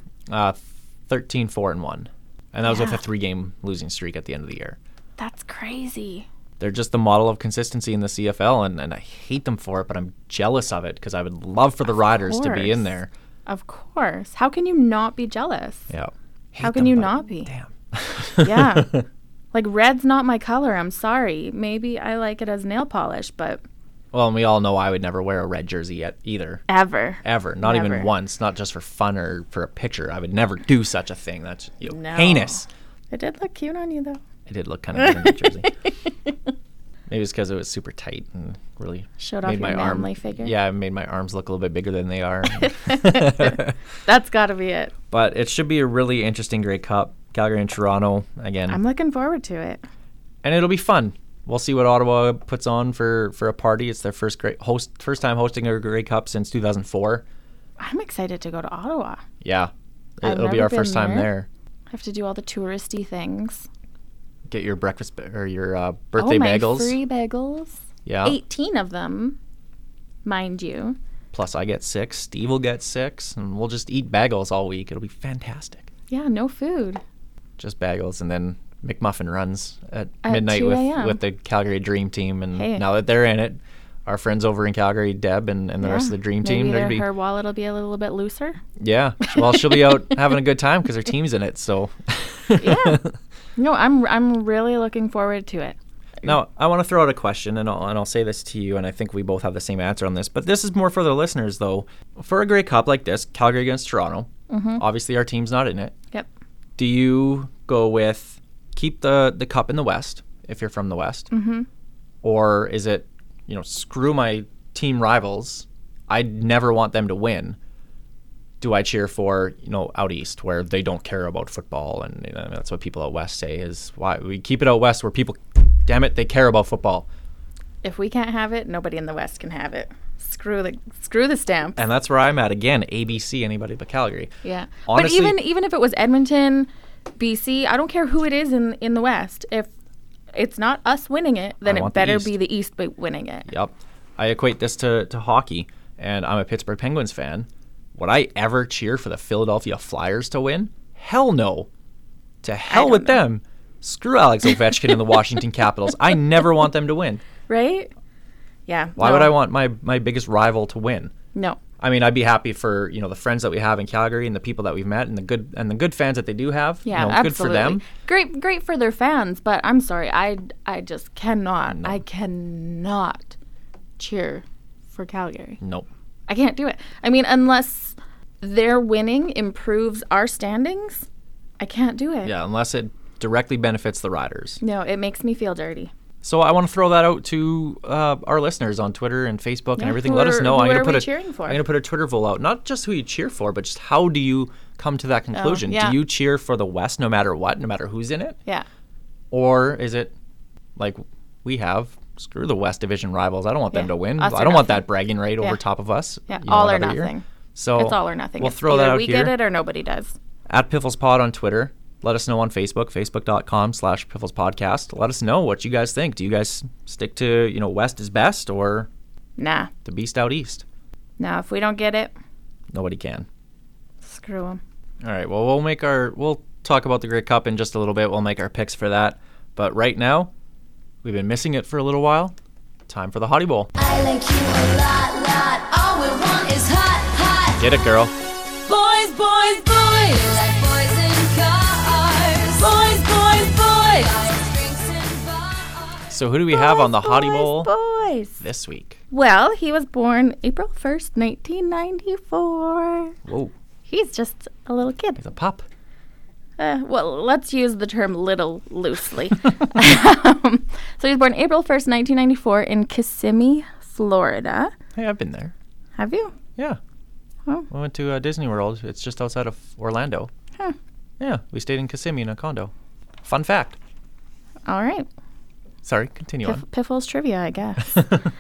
[SPEAKER 2] 13-4-1. And that was with a 3-game losing streak at the end of the year.
[SPEAKER 3] That's crazy.
[SPEAKER 2] They're just the model of consistency in the CFL, and I hate them for it, but I'm jealous of it because I would love for the Riders to be in there.
[SPEAKER 3] Of course. How can you not be jealous?
[SPEAKER 2] Yeah.
[SPEAKER 3] How can you not be?
[SPEAKER 2] Damn.
[SPEAKER 3] Yeah. Like, red's not my color. I'm sorry. Maybe I like it as nail polish, but...
[SPEAKER 2] Well, and we all know I would never wear a red jersey either.
[SPEAKER 3] Ever.
[SPEAKER 2] Not even once. Not just for fun or for a picture. I would never do such a thing. That's heinous.
[SPEAKER 3] It did look cute on you, though.
[SPEAKER 2] It did look kind of good in that jersey. Maybe it's because it was super tight and really
[SPEAKER 3] showed off your manly figure.
[SPEAKER 2] Yeah, it made my arms look a little bit bigger than they are.
[SPEAKER 3] That's got to be it.
[SPEAKER 2] But it should be a really interesting Grey Cup. Calgary and Toronto again.
[SPEAKER 3] I'm looking forward to it.
[SPEAKER 2] And it'll be fun. We'll see what Ottawa puts on for a party. It's their first time hosting a Grey Cup since 2004.
[SPEAKER 3] I'm excited to go to Ottawa.
[SPEAKER 2] Yeah. It'll be our first time there.
[SPEAKER 3] I have to do all the touristy things.
[SPEAKER 2] Get your breakfast or your birthday bagels.
[SPEAKER 3] Free bagels.
[SPEAKER 2] Yeah.
[SPEAKER 3] 18 of them, mind you.
[SPEAKER 2] Plus I get 6. Steve will get 6. And we'll just eat bagels all week. It'll be fantastic.
[SPEAKER 3] Yeah, no food.
[SPEAKER 2] Just bagels. And then McMuffin runs at midnight with the Calgary Dream Team. And now that they're in it, our friends over in Calgary, Deb and the rest of the Dream Team.
[SPEAKER 3] Maybe her wallet will be a little bit looser.
[SPEAKER 2] Yeah. Well, she'll be out having a good time because her team's in it. So.
[SPEAKER 3] Yeah. No, I'm really looking forward to it.
[SPEAKER 2] Now, I want to throw out a question, and I'll say this to you, and I think we both have the same answer on this, but this is more for the listeners, though. For a Grey Cup like this, Calgary against Toronto, obviously our team's not in it.
[SPEAKER 3] Yep.
[SPEAKER 2] Do you go with keep the cup in the West, if you're from the West? Mm-hmm. Or is it, screw my team rivals, I never want them to win. Do I cheer for, out East where they don't care about football? And that's what people out West say is why we keep it out West where people, damn it, they care about football.
[SPEAKER 3] If we can't have it, nobody in the West can have it. Screw the stamps.
[SPEAKER 2] And that's where I'm at again. ABC, anybody but Calgary.
[SPEAKER 3] Yeah. Honestly, but even if it was Edmonton, BC, I don't care who it is in the West. If it's not us winning it, then it better be the East winning it.
[SPEAKER 2] Yep. I equate this to hockey, and I'm a Pittsburgh Penguins fan. Would I ever cheer for the Philadelphia Flyers to win? Hell no. To hell with them. Screw Alex Ovechkin and the Washington Capitals. I never want them to win.
[SPEAKER 3] Right? Yeah.
[SPEAKER 2] Why would I want my biggest rival to win?
[SPEAKER 3] No.
[SPEAKER 2] I mean, I'd be happy for, the friends that we have in Calgary and the people that we've met and the good fans that they do have.
[SPEAKER 3] Yeah,
[SPEAKER 2] absolutely. Good for them.
[SPEAKER 3] Great for their fans, but I'm sorry. I just cannot. No. I cannot cheer for Calgary.
[SPEAKER 2] Nope.
[SPEAKER 3] I can't do it. I mean, unless their winning improves our standings, I can't do it.
[SPEAKER 2] Yeah, unless it directly benefits the Riders.
[SPEAKER 3] No, it makes me feel dirty.
[SPEAKER 2] So I want to throw that out to our listeners on Twitter and Facebook and everything. Let us know.
[SPEAKER 3] I'm going to
[SPEAKER 2] put a Twitter poll out. Not just who you cheer for, but just how do you come to that conclusion? Do you cheer for the West no matter what, no matter who's in it?
[SPEAKER 3] Yeah.
[SPEAKER 2] Or is it like we have, screw the West Division rivals. I don't want them to win. I don't
[SPEAKER 3] nothing.
[SPEAKER 2] Want that bragging right over top of us.
[SPEAKER 3] Yeah, all or nothing.
[SPEAKER 2] Year. So
[SPEAKER 3] it's all or nothing.
[SPEAKER 2] We'll throw that out here.
[SPEAKER 3] We get it or nobody does.
[SPEAKER 2] At PifflesPod on Twitter. Let us know on Facebook, facebook.com/PifflesPodcast. Let us know what you guys think. Do you guys stick to, West is best or
[SPEAKER 3] the
[SPEAKER 2] beast out East?
[SPEAKER 3] No, if we don't get it,
[SPEAKER 2] nobody can.
[SPEAKER 3] Screw them.
[SPEAKER 2] All right, well, we'll talk about the Grey Cup in just a little bit. We'll make our picks for that. But right now, we've been missing it for a little while. Time for the Hottie Bowl.
[SPEAKER 1] I like you a lot. All we want is hot.
[SPEAKER 2] Get it, girl.
[SPEAKER 1] Boys. Like boys in cars. Boys.
[SPEAKER 2] So who do we have on the Hottie Bowl
[SPEAKER 3] boys.
[SPEAKER 2] This week?
[SPEAKER 3] Well, he was born April 1st, 1994.
[SPEAKER 2] Whoa.
[SPEAKER 3] He's just a little kid.
[SPEAKER 2] He's a pup.
[SPEAKER 3] Well, let's use the term little loosely. So he was born April 1st, 1994 in Kissimmee, Florida.
[SPEAKER 2] Hey, I've been there.
[SPEAKER 3] Have you?
[SPEAKER 2] Yeah.
[SPEAKER 3] Oh.
[SPEAKER 2] We went to Disney World. It's just outside of Orlando.
[SPEAKER 3] Huh.
[SPEAKER 2] Yeah, we stayed in Kissimmee in a condo. Fun fact.
[SPEAKER 3] All right.
[SPEAKER 2] Sorry, continue on.
[SPEAKER 3] Piffles trivia, I guess.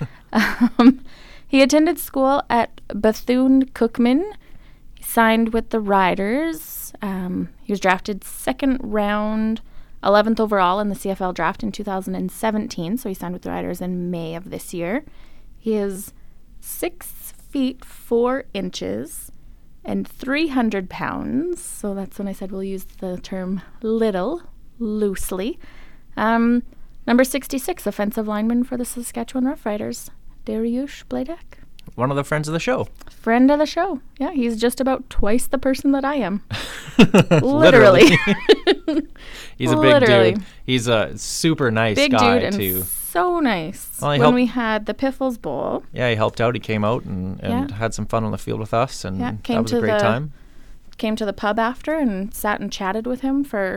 [SPEAKER 3] He attended school at Bethune-Cookman. He signed with the Riders. He was drafted second round, 11th overall in the CFL draft in 2017. So he signed with the Riders in May of this year. He is 6 feet 4 inches and 300 pounds. So that's when I said we'll use the term little loosely. Number 66, offensive lineman for the Saskatchewan Roughriders, Dariush Bladek.
[SPEAKER 2] One of the friends of the show.
[SPEAKER 3] Friend of the show. Yeah, he's just about twice the person that I am. Literally.
[SPEAKER 2] He's a big dude. He's a super nice
[SPEAKER 3] big
[SPEAKER 2] guy,
[SPEAKER 3] dude
[SPEAKER 2] too.
[SPEAKER 3] And so nice.
[SPEAKER 2] Well,
[SPEAKER 3] when we had the Piffles Bowl.
[SPEAKER 2] Yeah, he helped out. He came out and had some fun on the field with us, and that was a great time.
[SPEAKER 3] Came to the pub after and sat and chatted with him for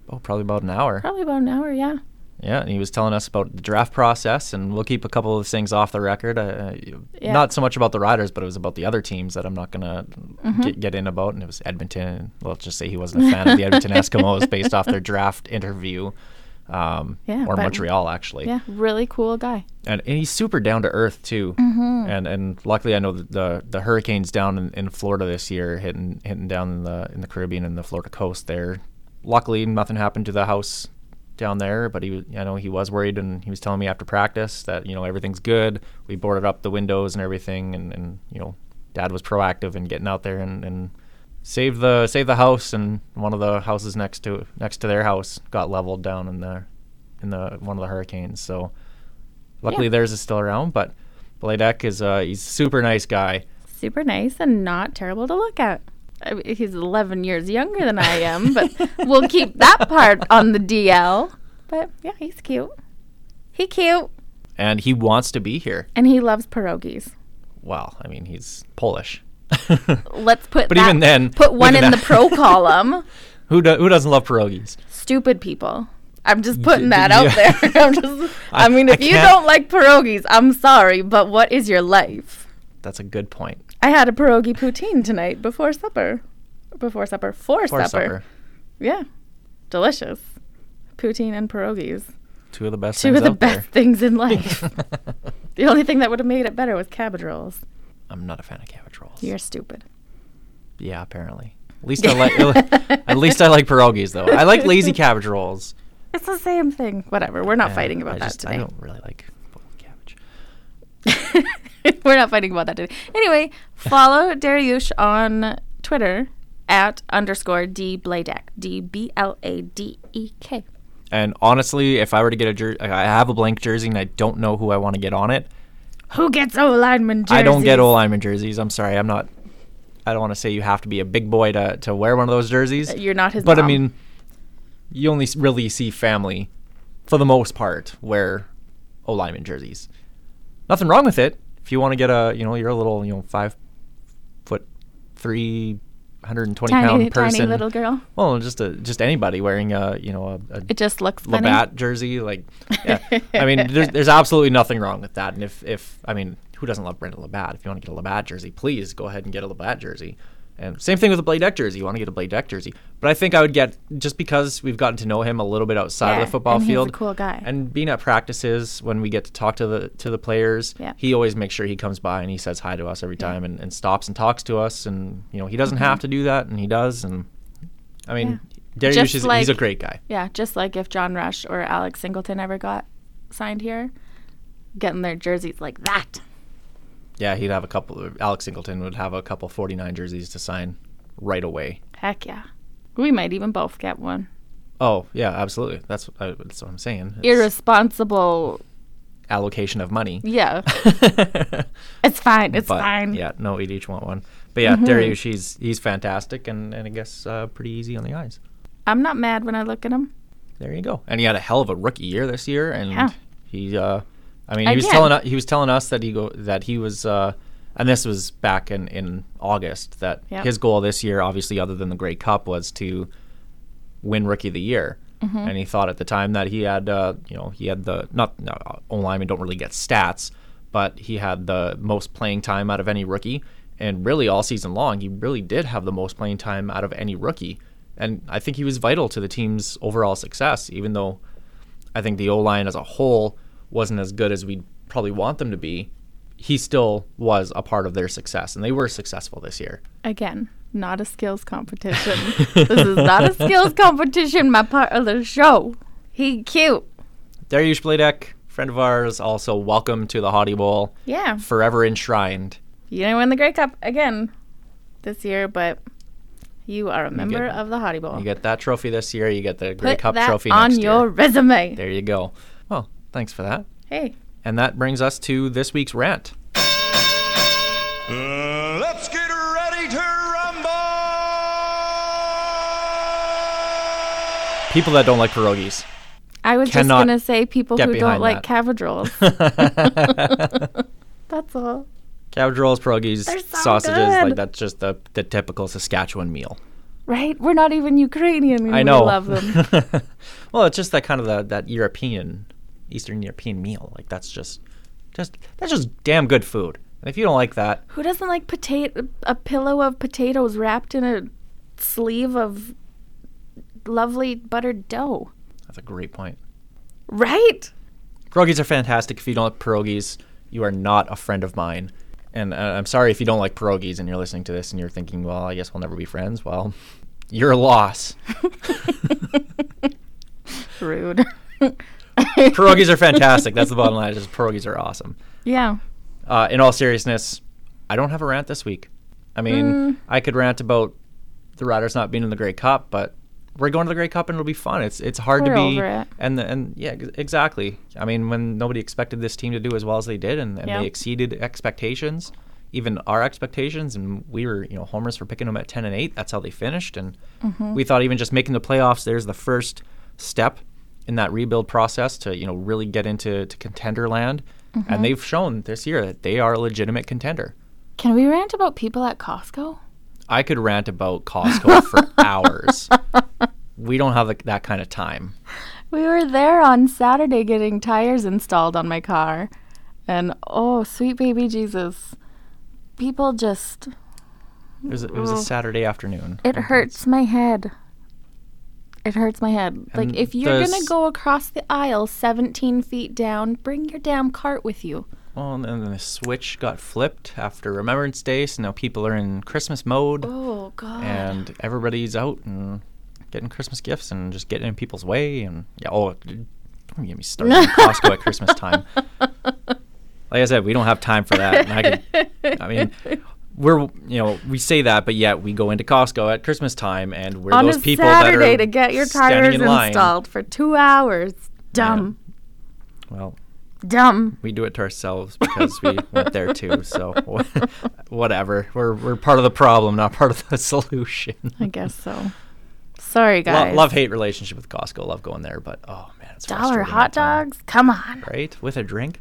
[SPEAKER 2] Probably about an hour.
[SPEAKER 3] Probably about an hour, yeah.
[SPEAKER 2] Yeah, and he was telling us about the draft process, and we'll keep a couple of things off the record. Not so much about the Riders, but it was about the other teams that I'm not going to get in about. And it was Edmonton. Well, let's just say he wasn't a fan of the Edmonton Eskimos based off their draft interview. Or Montreal, actually.
[SPEAKER 3] Yeah, really cool guy.
[SPEAKER 2] And he's super down to earth, too. And luckily, I know that the hurricanes down in Florida this year, hitting down in the Caribbean and the Florida coast there. Luckily, nothing happened to the house down there, but he was worried, and he was telling me after practice that everything's good. We boarded up the windows and everything, and Dad was proactive in getting out there and save the house. And one of the houses next to their house got leveled down in the one of the hurricanes. So luckily theirs is still around. But Bladek he's a super nice guy.
[SPEAKER 3] Super nice and not terrible to look at. I mean, he's 11 years younger than I am, but we'll keep that part on the DL. But yeah, he's cute. He cute.
[SPEAKER 2] And he wants to be here.
[SPEAKER 3] And he loves pierogies.
[SPEAKER 2] Well, I mean, he's Polish.
[SPEAKER 3] Let's put
[SPEAKER 2] but even then,
[SPEAKER 3] put one in the pro column.
[SPEAKER 2] Who doesn't love pierogies?
[SPEAKER 3] Stupid people. I'm just putting that out there. If you don't like pierogies, I'm sorry, but what is your life?
[SPEAKER 2] That's a good point.
[SPEAKER 3] I had a pierogi poutine tonight for supper. Yeah. Delicious. Poutine and pierogies.
[SPEAKER 2] Two of the best
[SPEAKER 3] things in life. The only thing that would have made it better was cabbage rolls.
[SPEAKER 2] I'm not a fan of cabbage rolls.
[SPEAKER 3] You're stupid.
[SPEAKER 2] Yeah, apparently. At least I like pierogies, though. I like lazy cabbage rolls.
[SPEAKER 3] It's the same thing. Whatever. We're not fighting about that today.
[SPEAKER 2] I don't really like cabbage.
[SPEAKER 3] We're not fighting about that today. Anyway, follow Dariush on Twitter @_DBladek. DBLADEK.
[SPEAKER 2] And honestly, if I were to get a jersey, I have a blank jersey and I don't know who I want to get on it.
[SPEAKER 3] Who gets O-lineman jerseys?
[SPEAKER 2] I don't get O-lineman jerseys. I'm sorry. I don't want to say you have to be a big boy to wear one of those jerseys.
[SPEAKER 3] You're not his
[SPEAKER 2] mom. But I mean, you only really see family, for the most part, wear O-lineman jerseys. Nothing wrong with it. If you want to get you're a little, 5'3", 120-pound person,
[SPEAKER 3] tiny little girl.
[SPEAKER 2] Well, just anybody wearing
[SPEAKER 3] it just looks funny.
[SPEAKER 2] Labatt jersey, yeah. I mean, there's absolutely nothing wrong with that. And if who doesn't love Brendan Labatt? If you want to get a Labatt jersey, please go ahead and get a Labatt jersey. And same thing with a Bladek jersey. You want to get a Bladek jersey. But I think I would get, just because we've gotten to know him a little bit outside of the football field.
[SPEAKER 3] He's a cool guy.
[SPEAKER 2] And being at practices, when we get to talk to the players, he always makes sure he comes by and he says hi to us every time and stops and talks to us. And, he doesn't have to do that, and he does. And, I mean, Dariush, he's a great guy.
[SPEAKER 3] Yeah, just like if John Rush or Alex Singleton ever got signed here, getting their jerseys like that.
[SPEAKER 2] Yeah, he'd have Alex Singleton would have a couple 49 jerseys to sign right away.
[SPEAKER 3] Heck yeah. We might even both get one.
[SPEAKER 2] Oh, yeah, absolutely. That's what I'm saying. It's
[SPEAKER 3] irresponsible
[SPEAKER 2] allocation of money.
[SPEAKER 3] Yeah. It's fine. It's fine.
[SPEAKER 2] Yeah, no, we'd each want one. But yeah, Dariush, he's fantastic and I guess pretty easy on the eyes.
[SPEAKER 3] I'm not mad when I look at him.
[SPEAKER 2] There you go. And he had a hell of a rookie year this year, and he he was telling us that he was and this was back in August, that his goal this year, obviously other than the Grey Cup, was to win Rookie of the Year. And he thought at the time that he had O-linemen don't really get stats, but he had the most playing time out of any rookie, and really all season long he really did have the most playing time out of any rookie. And I think he was vital to the team's overall success, even though I think the O-line as a whole wasn't as good as we'd probably want them to be. He still was a part of their success, and they were successful this year.
[SPEAKER 3] Again, not a skills competition. This is not a skills competition, my part of the show. He cute.
[SPEAKER 2] Dariush Bladek, friend of ours, also welcome to the Hottie Bowl.
[SPEAKER 3] Yeah.
[SPEAKER 2] Forever enshrined.
[SPEAKER 3] You didn't win the Grey Cup again this year, but you are a member of the Hottie Bowl.
[SPEAKER 2] You get that trophy this year. You get the Grey Cup trophy
[SPEAKER 3] next
[SPEAKER 2] year.
[SPEAKER 3] On your resume.
[SPEAKER 2] There you go. Well, thanks for that.
[SPEAKER 3] Hey.
[SPEAKER 2] And that brings us to this week's rant.
[SPEAKER 4] Let's get ready to rumble!
[SPEAKER 2] People that don't like pierogies.
[SPEAKER 3] I was just going to say people who don't like cabbage rolls. That's all.
[SPEAKER 2] Cabbage rolls, pierogies,
[SPEAKER 3] so
[SPEAKER 2] sausages,
[SPEAKER 3] good.
[SPEAKER 2] that's just the typical Saskatchewan meal.
[SPEAKER 3] Right? We're not even Ukrainian and
[SPEAKER 2] I know.
[SPEAKER 3] we love them.
[SPEAKER 2] Well, it's just that kind of that Eastern European meal. Like that's just damn good food. And if you don't like that,
[SPEAKER 3] Who doesn't like a pillow of potatoes wrapped in a sleeve of lovely buttered dough?
[SPEAKER 2] that's a great point.
[SPEAKER 3] Right?
[SPEAKER 2] Pierogies are fantastic. If you don't like pierogies, you are not a friend of mine. And I'm sorry if you don't like pierogies and you're listening to this and you're thinking, well, I guess we'll never be friends. Well, you're a loss.
[SPEAKER 3] Rude.
[SPEAKER 2] Pierogies are fantastic. That's the bottom line. Just pierogies are awesome.
[SPEAKER 3] Yeah.
[SPEAKER 2] In all seriousness, I don't have a rant this week. I mean, I could rant about the Riders not being in the Grey Cup, but we're going to the Grey Cup and it'll be fun. It's hard
[SPEAKER 3] We're
[SPEAKER 2] to be
[SPEAKER 3] over it.
[SPEAKER 2] and yeah, exactly. I mean, when nobody expected this team to do as well as they did, and
[SPEAKER 3] Yep.
[SPEAKER 2] they exceeded expectations, even our expectations, and we were homers for picking them at 10-8. That's how they finished, and we thought even just making the playoffs, there's the first step in that rebuild process to really get into contender land, and they've shown this year that they are a legitimate contender.
[SPEAKER 3] Can we rant about people at Costco?
[SPEAKER 2] I could rant about Costco for hours. We don't have that kind of time.
[SPEAKER 3] We were there on Saturday getting tires installed on my car. And oh, sweet baby Jesus. People just...
[SPEAKER 2] It was a Saturday afternoon.
[SPEAKER 3] It hurts my head. It hurts my head. Like,
[SPEAKER 2] And
[SPEAKER 3] if you're going to go across the aisle 17 feet down, bring your damn cart with you.
[SPEAKER 2] Well, and then the switch got flipped after Remembrance Day, so now people are in Christmas mode.
[SPEAKER 3] Oh, God.
[SPEAKER 2] And everybody's out and getting Christmas gifts and just getting in people's way. And yeah, don't get me started on Costco at Christmas time. Like I said, we don't have time for that. And we say that, but yet we go into Costco at Christmas time, and we're
[SPEAKER 3] on
[SPEAKER 2] those
[SPEAKER 3] a
[SPEAKER 2] people
[SPEAKER 3] Saturday
[SPEAKER 2] that are
[SPEAKER 3] to get your
[SPEAKER 2] standing
[SPEAKER 3] tires
[SPEAKER 2] in line.
[SPEAKER 3] installed for 2 hours. Dumb.
[SPEAKER 2] Well,
[SPEAKER 3] Dumb.
[SPEAKER 2] we do it to ourselves because we went there too. So whatever. We're part of the problem, not part of the solution.
[SPEAKER 3] I guess so. Sorry, guys.
[SPEAKER 2] Love-hate relationship with Costco. Love going there, but oh man, it's
[SPEAKER 3] $1
[SPEAKER 2] frustrating
[SPEAKER 3] hot
[SPEAKER 2] at times.
[SPEAKER 3] dogs? Come on.
[SPEAKER 2] Right? With a drink.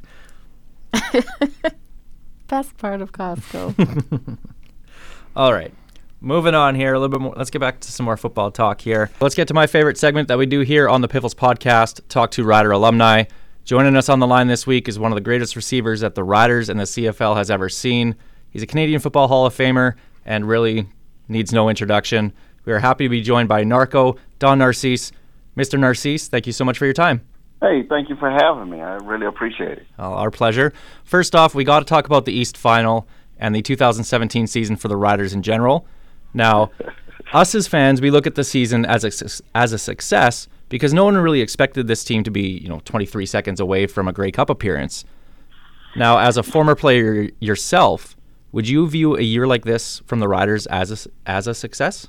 [SPEAKER 3] Best part of Costco.
[SPEAKER 2] All right. Moving on here a little bit more. Let's get back to some more football talk here. Let's get to my favorite segment that we do here on the Piffles podcast, Talk to Rider Alumni. Joining us on the line this week is one of the greatest receivers that the Riders and the CFL has ever seen. He's a Canadian Football Hall of Famer and really needs no introduction. We are happy to be joined by Narco, Don Narcisse. Mr. Narcisse, thank you so much for your time.
[SPEAKER 5] Hey, thank you for having me. I really appreciate it.
[SPEAKER 2] Our pleasure. First off, we got to talk about the East Final and the 2017 season for the Riders in general. Now, us as fans, we look at the season as a success because no one really expected this team to be, 23 seconds away from a Grey Cup appearance. Now, as a former player yourself, would you view a year like this from the Riders as a success?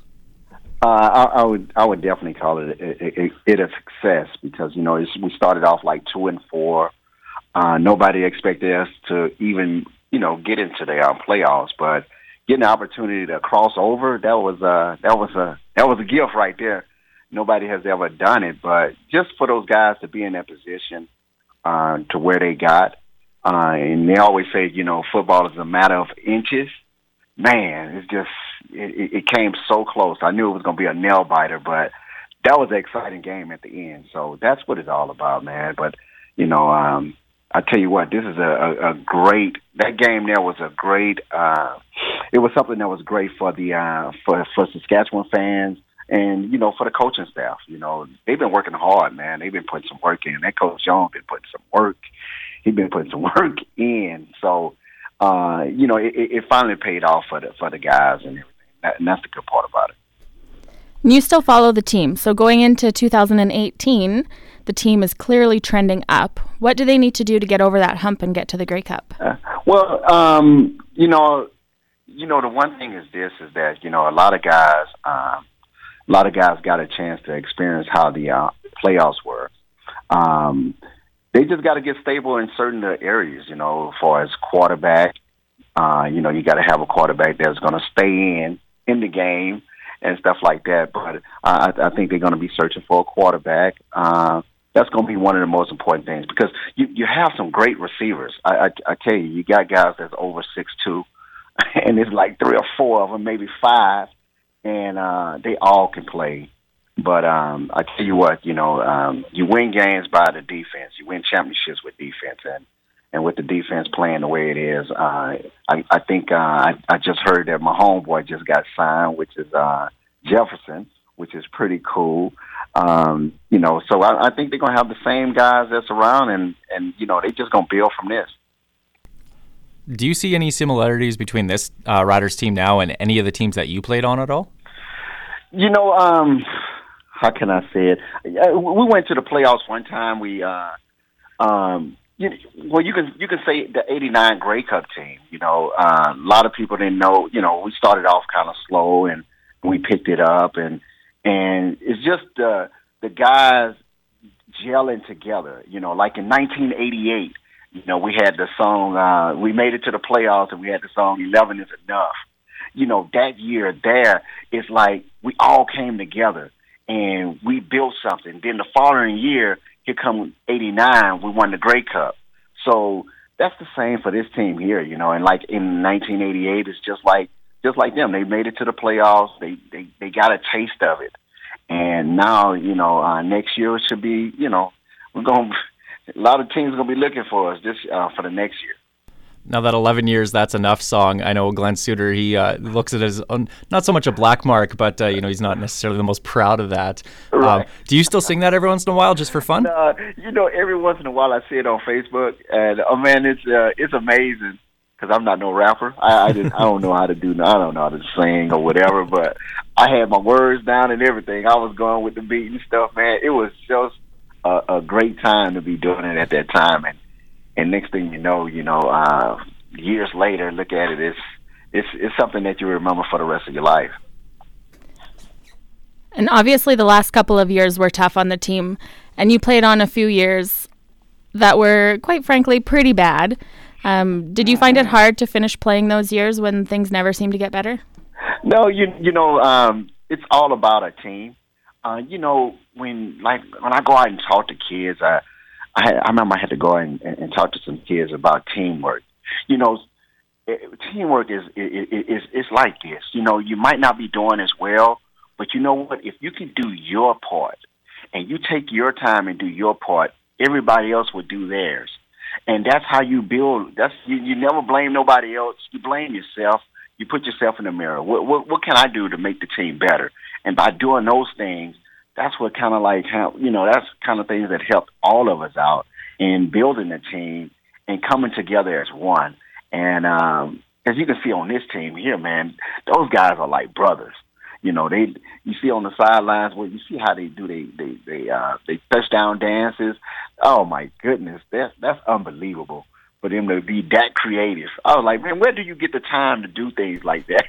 [SPEAKER 5] I would definitely call it a success because we started off like 2-4. Nobody expected us to even get into the playoffs, but getting the opportunity to cross over, that was a gift right there. Nobody has ever done it, but just for those guys to be in that position to where they got, and they always say football is a matter of inches. Man, it's just it came so close. I knew it was going to be a nail biter, but that was an exciting game at the end. So that's what it's all about, man. But I tell you what, this is a great. That game there was a great. It was something that was great for the for Saskatchewan fans and for the coaching staff. They've been working hard, man. They've been putting some work in. That Coach Young been putting some work. He's been putting some work in. So. It finally paid off for the guys and everything. And that's the good part about it.
[SPEAKER 3] You still follow the team. So going into 2018, the team is clearly trending up. What do they need to do to get over that hump and get to the Grey Cup?
[SPEAKER 5] The one thing is that, a lot of guys got a chance to experience how the playoffs were. They just got to get stable in certain areas, as far as quarterback. You got to have a quarterback that's going to stay in the game and stuff like that. But I think they're going to be searching for a quarterback. That's going to be one of the most important things because you have some great receivers. I tell you, you got guys that's over 6'2", and it's like 3 or 4 of them, maybe 5, and they all can play. But I tell you what, you win games by the defense. You win championships with defense, and with the defense playing the way it is, I think I just heard that my homeboy just got signed, which is Jefferson, which is pretty cool. So I think they're gonna have the same guys that's around, and they just gonna build from this.
[SPEAKER 2] Do you see any similarities between this Riders team now and any of the teams that you played on at all?
[SPEAKER 5] How can I say it? We went to the playoffs one time. We, you can say the '89 Grey Cup team. A lot of people didn't know. We started off kind of slow, and we picked it up, and it's just the guys gelling together. Like in 1988, we had the song. We made it to the playoffs, and we had the song "11 Is Enough." That year there, it's like we all came together and we built something. Then the following year, here come '89, we won the Grey Cup. So that's the same for this team here, And like in 1988, it's just like them. They made it to the playoffs. They got a taste of it, and now next year it should be. We're going. A lot of teams are going to be looking for us this for the next year.
[SPEAKER 2] Now that 11 years, that's enough song. I know Glenn Suter, he looks at it as not so much a black mark, but he's not necessarily the most proud of that.
[SPEAKER 5] Right.
[SPEAKER 2] Do you still sing that every once in a while just for fun?
[SPEAKER 5] Every once in a while I see it on Facebook, and man, it's amazing because I'm not no rapper. I don't know how to I don't know how to sing or whatever, but I had my words down and everything. I was going with the beat and stuff, man. It was just a great time to be doing it at that time, and next thing you know, years later, look at it, it's something that you remember for the rest of your life.
[SPEAKER 3] And obviously the last couple of years were tough on the team, and you played on a few years that were, quite frankly, pretty bad. Did you find it hard to finish playing those years when things never seemed to get better?
[SPEAKER 5] No, it's all about a team. When I go out and talk to kids, I remember I had to go and talk to some kids about teamwork. Teamwork is like this. You might not be doing as well, but you know what? If you can do your part and you take your time and do your part, everybody else will do theirs. And that's how you build. You never blame nobody else. You blame yourself. You put yourself in the mirror. What can I do to make the team better? And by doing those things, that's what kind of that's kind of things that help all of us out in building a team and coming together as one. And as you can see on this team here, man, those guys are like brothers. You see on the sidelines where you see how they do they touchdown dances. Oh my goodness, that's unbelievable for them to be that creative. I was like, man, where do you get the time to do things like that?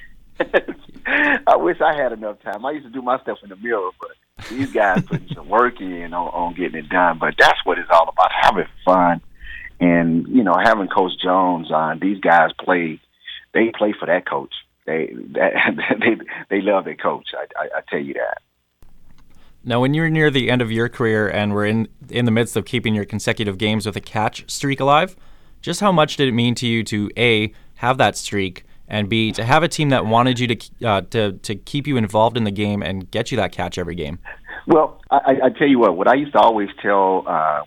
[SPEAKER 5] I wish I had enough time. I used to do my stuff in the mirror, but these guys putting some work in on getting it done. But that's what it's all about, having fun. And, having Coach Jones on, these guys play for that coach. They love their coach, I tell you that.
[SPEAKER 2] Now, when you're near the end of your career and we're in the midst of keeping your consecutive games with a catch streak alive, just how much did it mean to you to, A, have that streak, and B, to have a team that wanted you to keep you involved in the game and get you that catch every game?
[SPEAKER 5] Well, I tell you what I used to always tell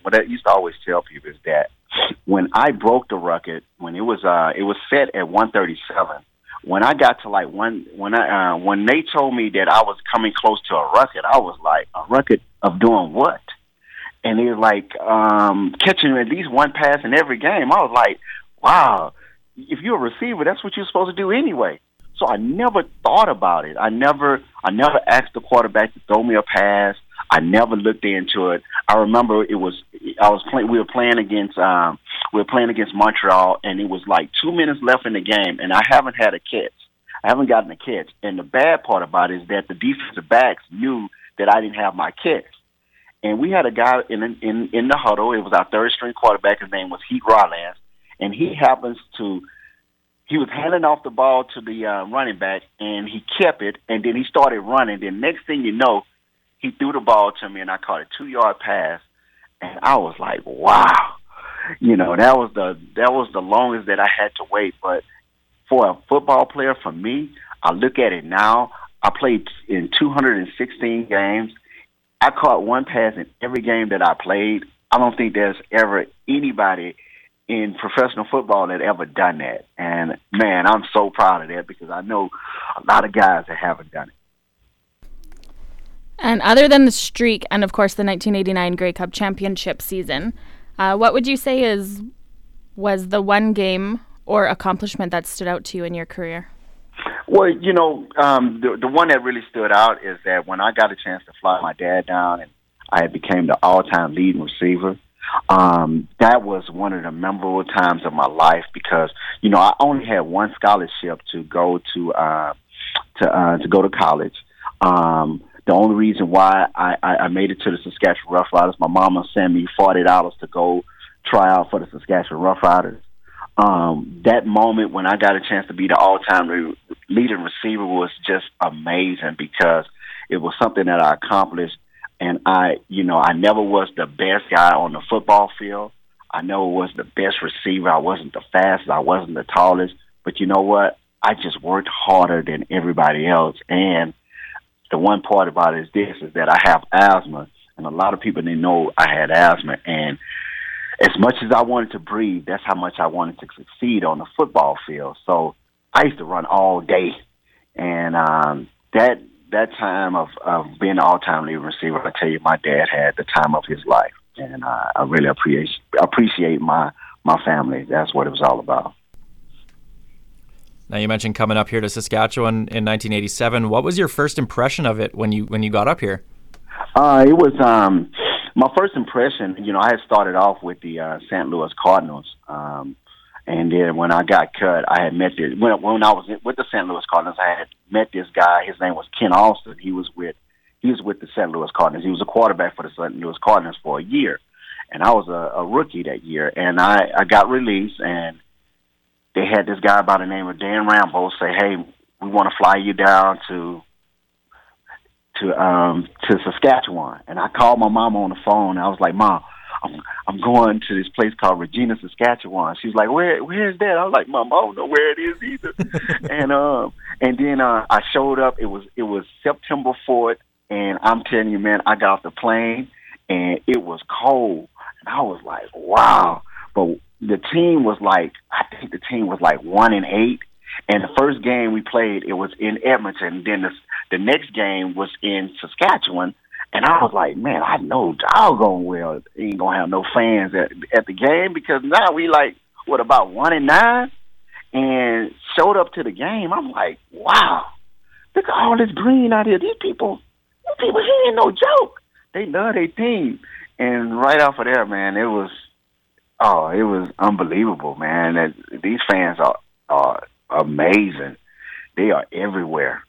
[SPEAKER 5] people is that when I broke the record, when it was set at 137, when I got to when they told me that I was coming close to a record, I was like, a record of doing what? And it was like catching at least one pass in every game. I was like, wow. If you're a receiver, that's what you're supposed to do anyway. So I never thought about it. I never asked the quarterback to throw me a pass. I never looked into it. I remember we were playing against Montreal, and it was like 2 minutes left in the game, and I haven't had a catch. I haven't gotten a catch. And the bad part about it is that the defensive backs knew that I didn't have my catch. And we had a guy in the huddle. It was our third string quarterback. His name was Heath Rollins. And he was handing off the ball to the running back, and he kept it, and then he started running. Then next thing you know, he threw the ball to me, and I caught a 2-yard pass, and I was like, wow. That was the longest that I had to wait. But for a football player, for me, I look at it now, I played in 216 games. I caught one pass in every game that I played. I don't think there's ever anybody in professional football that ever done that. And, man, I'm so proud of that because I know a lot of guys that haven't done it.
[SPEAKER 3] And other than the streak and, of course, the 1989 Grey Cup championship season, what would you say was the one game or accomplishment that stood out to you in your career?
[SPEAKER 5] Well, the one that really stood out is that when I got a chance to fly my dad down and I became the all-time leading receiver, that was one of the memorable times of my life because, I only had one scholarship to go to go to college. The only reason why I made it to the Saskatchewan Roughriders, my mama sent me $40 to go try out for the Saskatchewan Roughriders. That moment when I got a chance to be the all-time leading receiver was just amazing because it was something that I accomplished. And I never was the best guy on the football field. I never was the best receiver. I wasn't the fastest. I wasn't the tallest. But you know what? I just worked harder than everybody else. And the one part about it is that I have asthma. And a lot of people didn't know I had asthma. And as much as I wanted to breathe, that's how much I wanted to succeed on the football field. So I used to run all day. And that time of being an all-time leading receiver, I tell you, my dad had the time of his life. And I really appreciate my family. That's what it was all about.
[SPEAKER 2] Now, you mentioned coming up here to Saskatchewan in 1987. What was your first impression of it when you got up here?
[SPEAKER 5] It was my first impression. I had started off with the St. Louis Cardinals, and then when I got cut, I had met this. When I was with the St. Louis Cardinals, I had met this guy. His name was Ken Austin. He was with the St. Louis Cardinals. He was a quarterback for the St. Louis Cardinals for a year, and I was a rookie that year. And I got released, and they had this guy by the name of Dan Rambo say, "Hey, we want to fly you down to Saskatchewan." And I called my mom on the phone. I was like, "Mom, I'm going to this place called Regina, Saskatchewan." She's like, "Where is that?" I was like, "Mom, I don't know where it is either." and then I showed up. It was September 4th, and I'm telling you, man, I got off the plane and it was cold, and I was like, "Wow!" But the team was like, I think the team was like 1-8. And the first game we played, it was in Edmonton. Then the next game was in Saskatchewan. And I was like, man, I know doggone well ain't going to have no fans at the game because now we about 1-9? And showed up to the game. I'm like, wow, look at all this green out here. These people here ain't no joke. They love their team. And right off of there, man, it was unbelievable, man. These fans are amazing. They are everywhere.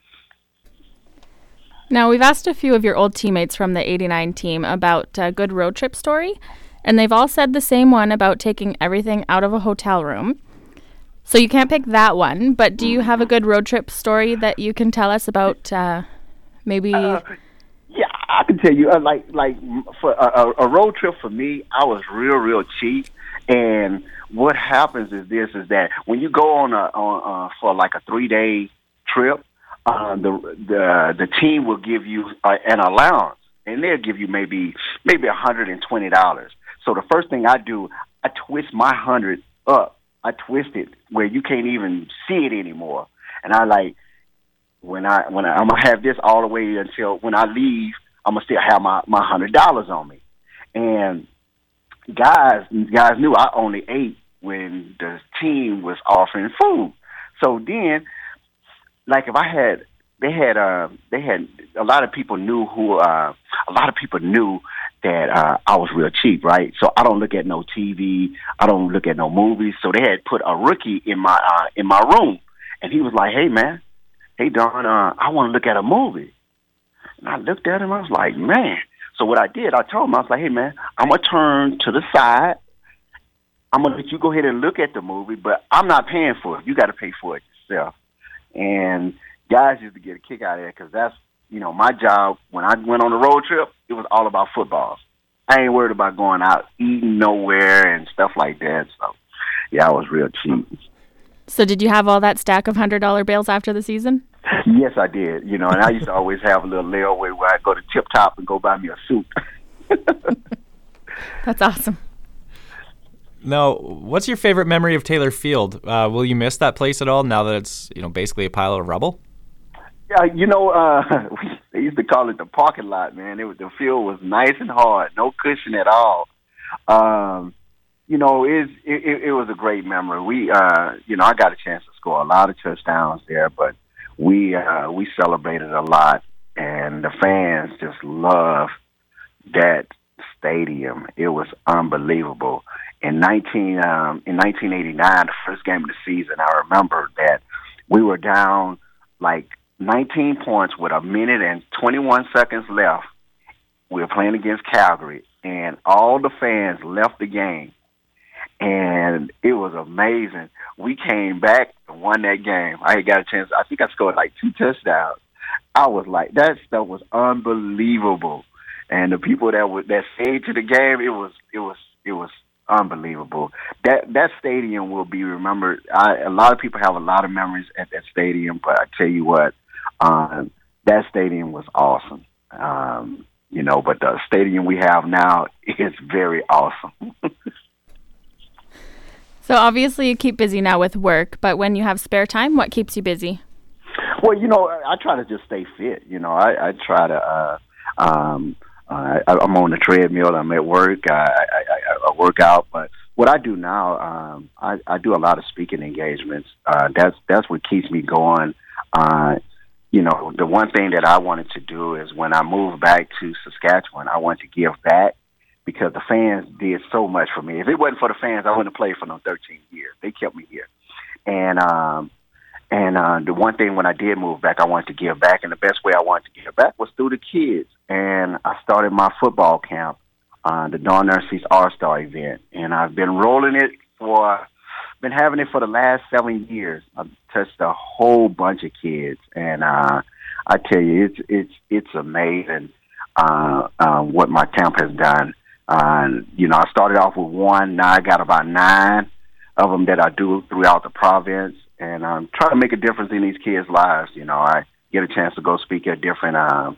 [SPEAKER 3] Now, we've asked a few of your old teammates from the 89 team about a good road trip story, and they've all said the same one about taking everything out of a hotel room. So you can't pick that one, but do you have a good road trip story that you can tell us about maybe...
[SPEAKER 5] Yeah, I can tell you, for a road trip for me, I was real cheap. And what happens is that when you go for like a 3-day trip, the team will give you an allowance, and they'll give you maybe $120. So the first thing I do, I twist my 100 up. I twist it where you can't even see it anymore. And I when I'm gonna have this all the way until when I leave, I'm gonna still have my $100 on me. And guys knew I only ate when the team was offering food. So then, if they had a lot of people knew that I was real cheap, right? So I don't look at no TV, I don't look at no movies. So they had put a rookie in my room, and he was like, "Hey man, hey Don, I want to look at a movie." And I looked at him, I was like, man. So what I did, I told him, I was like, "Hey man, I'm gonna turn to the side. I'm gonna let you go ahead and look at the movie, but I'm not paying for it. You got to pay for it yourself." And guys used to get a kick out of that because that's, my job. When I went on the road trip, it was all about football. I ain't worried about going out eating nowhere and stuff like that. So, yeah, I was real cheap.
[SPEAKER 3] So did you have all that stack of $100 bills after the season?
[SPEAKER 5] Yes, I did. You know, and I used to always have a little layaway where I go to Tip Top and go buy me a suit.
[SPEAKER 3] That's awesome.
[SPEAKER 2] Now, what's your favorite memory of Taylor Field? Will you miss that place at all now that it's basically a pile of rubble?
[SPEAKER 5] Yeah, they used to call it the parking lot, man. The field was nice and hard, no cushion at all. It was a great memory. We, I got a chance to score a lot of touchdowns there, but we celebrated a lot, and the fans just loved that stadium. It was unbelievable. In 1989, the first game of the season, I remember that we were down like 19 points with a minute and 21 seconds left. We were playing against Calgary, and all the fans left the game. And it was amazing. We came back and won that game. I got a chance. I think I scored like 2 touchdowns. I was like, that stuff was unbelievable. And the people that stayed to the game, it was unbelievable. That stadium will be remembered. A lot of people have a lot of memories at that stadium, but I tell you what, that stadium was awesome. But the stadium we have now is very awesome.
[SPEAKER 3] So obviously you keep busy now with work, but when you have spare time, what keeps you busy?
[SPEAKER 5] Well, I try to just stay fit. I try to. I'm on the treadmill. I'm at work. I work out, but what I do now, I do a lot of speaking engagements. That's what keeps me going. The one thing that I wanted to do is when I moved back to Saskatchewan, I wanted to give back because the fans did so much for me. If it wasn't for the fans, I wouldn't have played for them 13 years. They kept me here. And the one thing when I did move back, I wanted to give back, and the best way I wanted to give back was through the kids. And I started my football camp, the Dawn Nurseries All-Star event, and I've been having it for the last 7 years. I've touched a whole bunch of kids, and I tell you, it's amazing what my camp has done. I started off with 1. Now I got about 9 of them that I do throughout the province, and I'm trying to make a difference in these kids' lives. I get a chance to go speak at different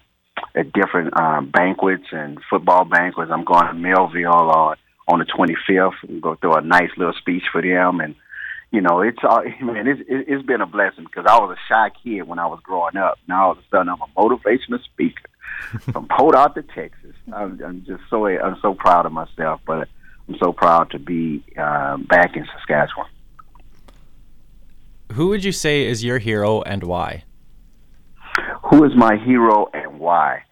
[SPEAKER 5] banquets and football banquets. I'm going to Millville on the 25th and go through a nice little speech for them. And it's been a blessing because I was a shy kid when I was growing up. Now all of a sudden I'm a motivational speaker from Port Arthur, Texas. I'm so proud of myself, but I'm so proud to be back in Saskatchewan.
[SPEAKER 2] Who would you say is your hero and why?
[SPEAKER 5] Who is my hero and why?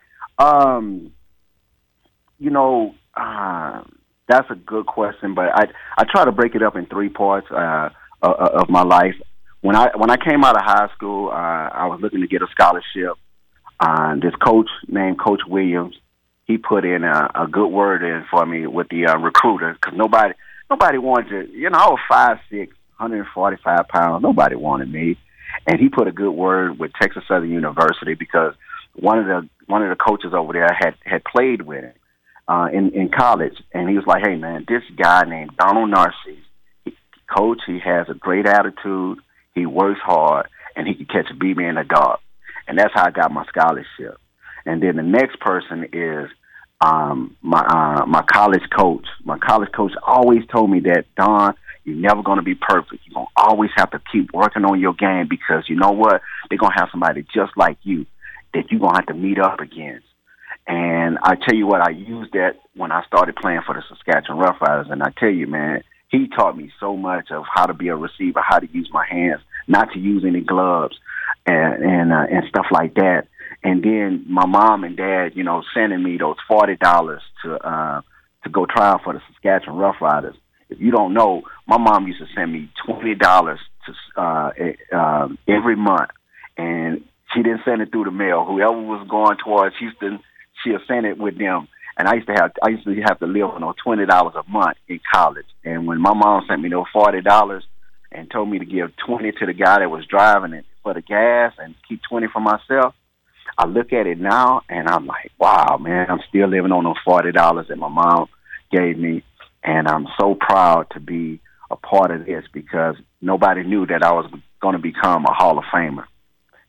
[SPEAKER 5] That's a good question, but I try to break it up in 3 parts of my life. When I came out of high school, I was looking to get a scholarship. This coach named Coach Williams, he put in a good word in for me with the recruiter because nobody wanted to. I was 5'6", 145 pounds. Nobody wanted me, and he put a good word with Texas Southern University because one of the coaches over there had played with him in college, and he was like, "Hey man, this guy named Donald Narcisse, coach, he has a great attitude. He works hard, and he can catch a BB in the dark." And that's how I got my scholarship. And then the next person is my college coach. My college coach always told me that, Don, you're never going to be perfect. You're going to always have to keep working on your game because you know what? They're going to have somebody just like you that you're going to have to meet up against. And I tell you what, I used that when I started playing for the Saskatchewan Roughriders. And I tell you, man, he taught me so much of how to be a receiver, how to use my hands, not to use any gloves and stuff like that. And then my mom and dad, sending me those $40 to go try out for the Saskatchewan Roughriders. If you don't know, my mom used to send me $20 to every month, and she didn't send it through the mail. Whoever was going towards Houston, she'll send it with them. And I used to have to live on $20 a month in college. And when my mom sent me those $40 and told me to give 20 to the guy that was driving it for the gas and keep 20 for myself, I look at it now and I'm like, wow, man, I'm still living on those $40 that my mom gave me. And I'm so proud to be a part of this because nobody knew that I was going to become a Hall of Famer.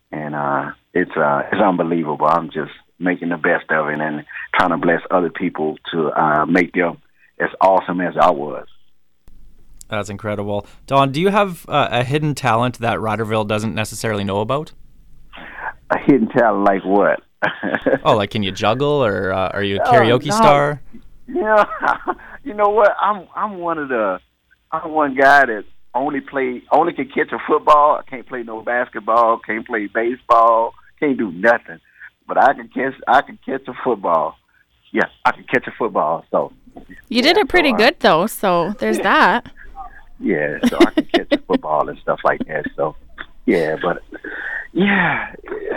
[SPEAKER 5] and it's unbelievable. I'm just making the best of it and trying to bless other people to make them as awesome as I was.
[SPEAKER 2] That's incredible. Don, do you have a hidden talent that Riderville doesn't necessarily know about?
[SPEAKER 5] A hidden talent like what?
[SPEAKER 2] Oh, like can you juggle, or are you a karaoke star?
[SPEAKER 5] Yeah, you know what? I'm one guy that only can catch a football. I can't play no basketball. Can't play baseball. Can't do nothing. But I can catch a football. Yeah, I can catch a football. So
[SPEAKER 3] you did it pretty good though. So there's that.
[SPEAKER 5] Yeah, so I can catch a football and stuff like that. So yeah, but yeah.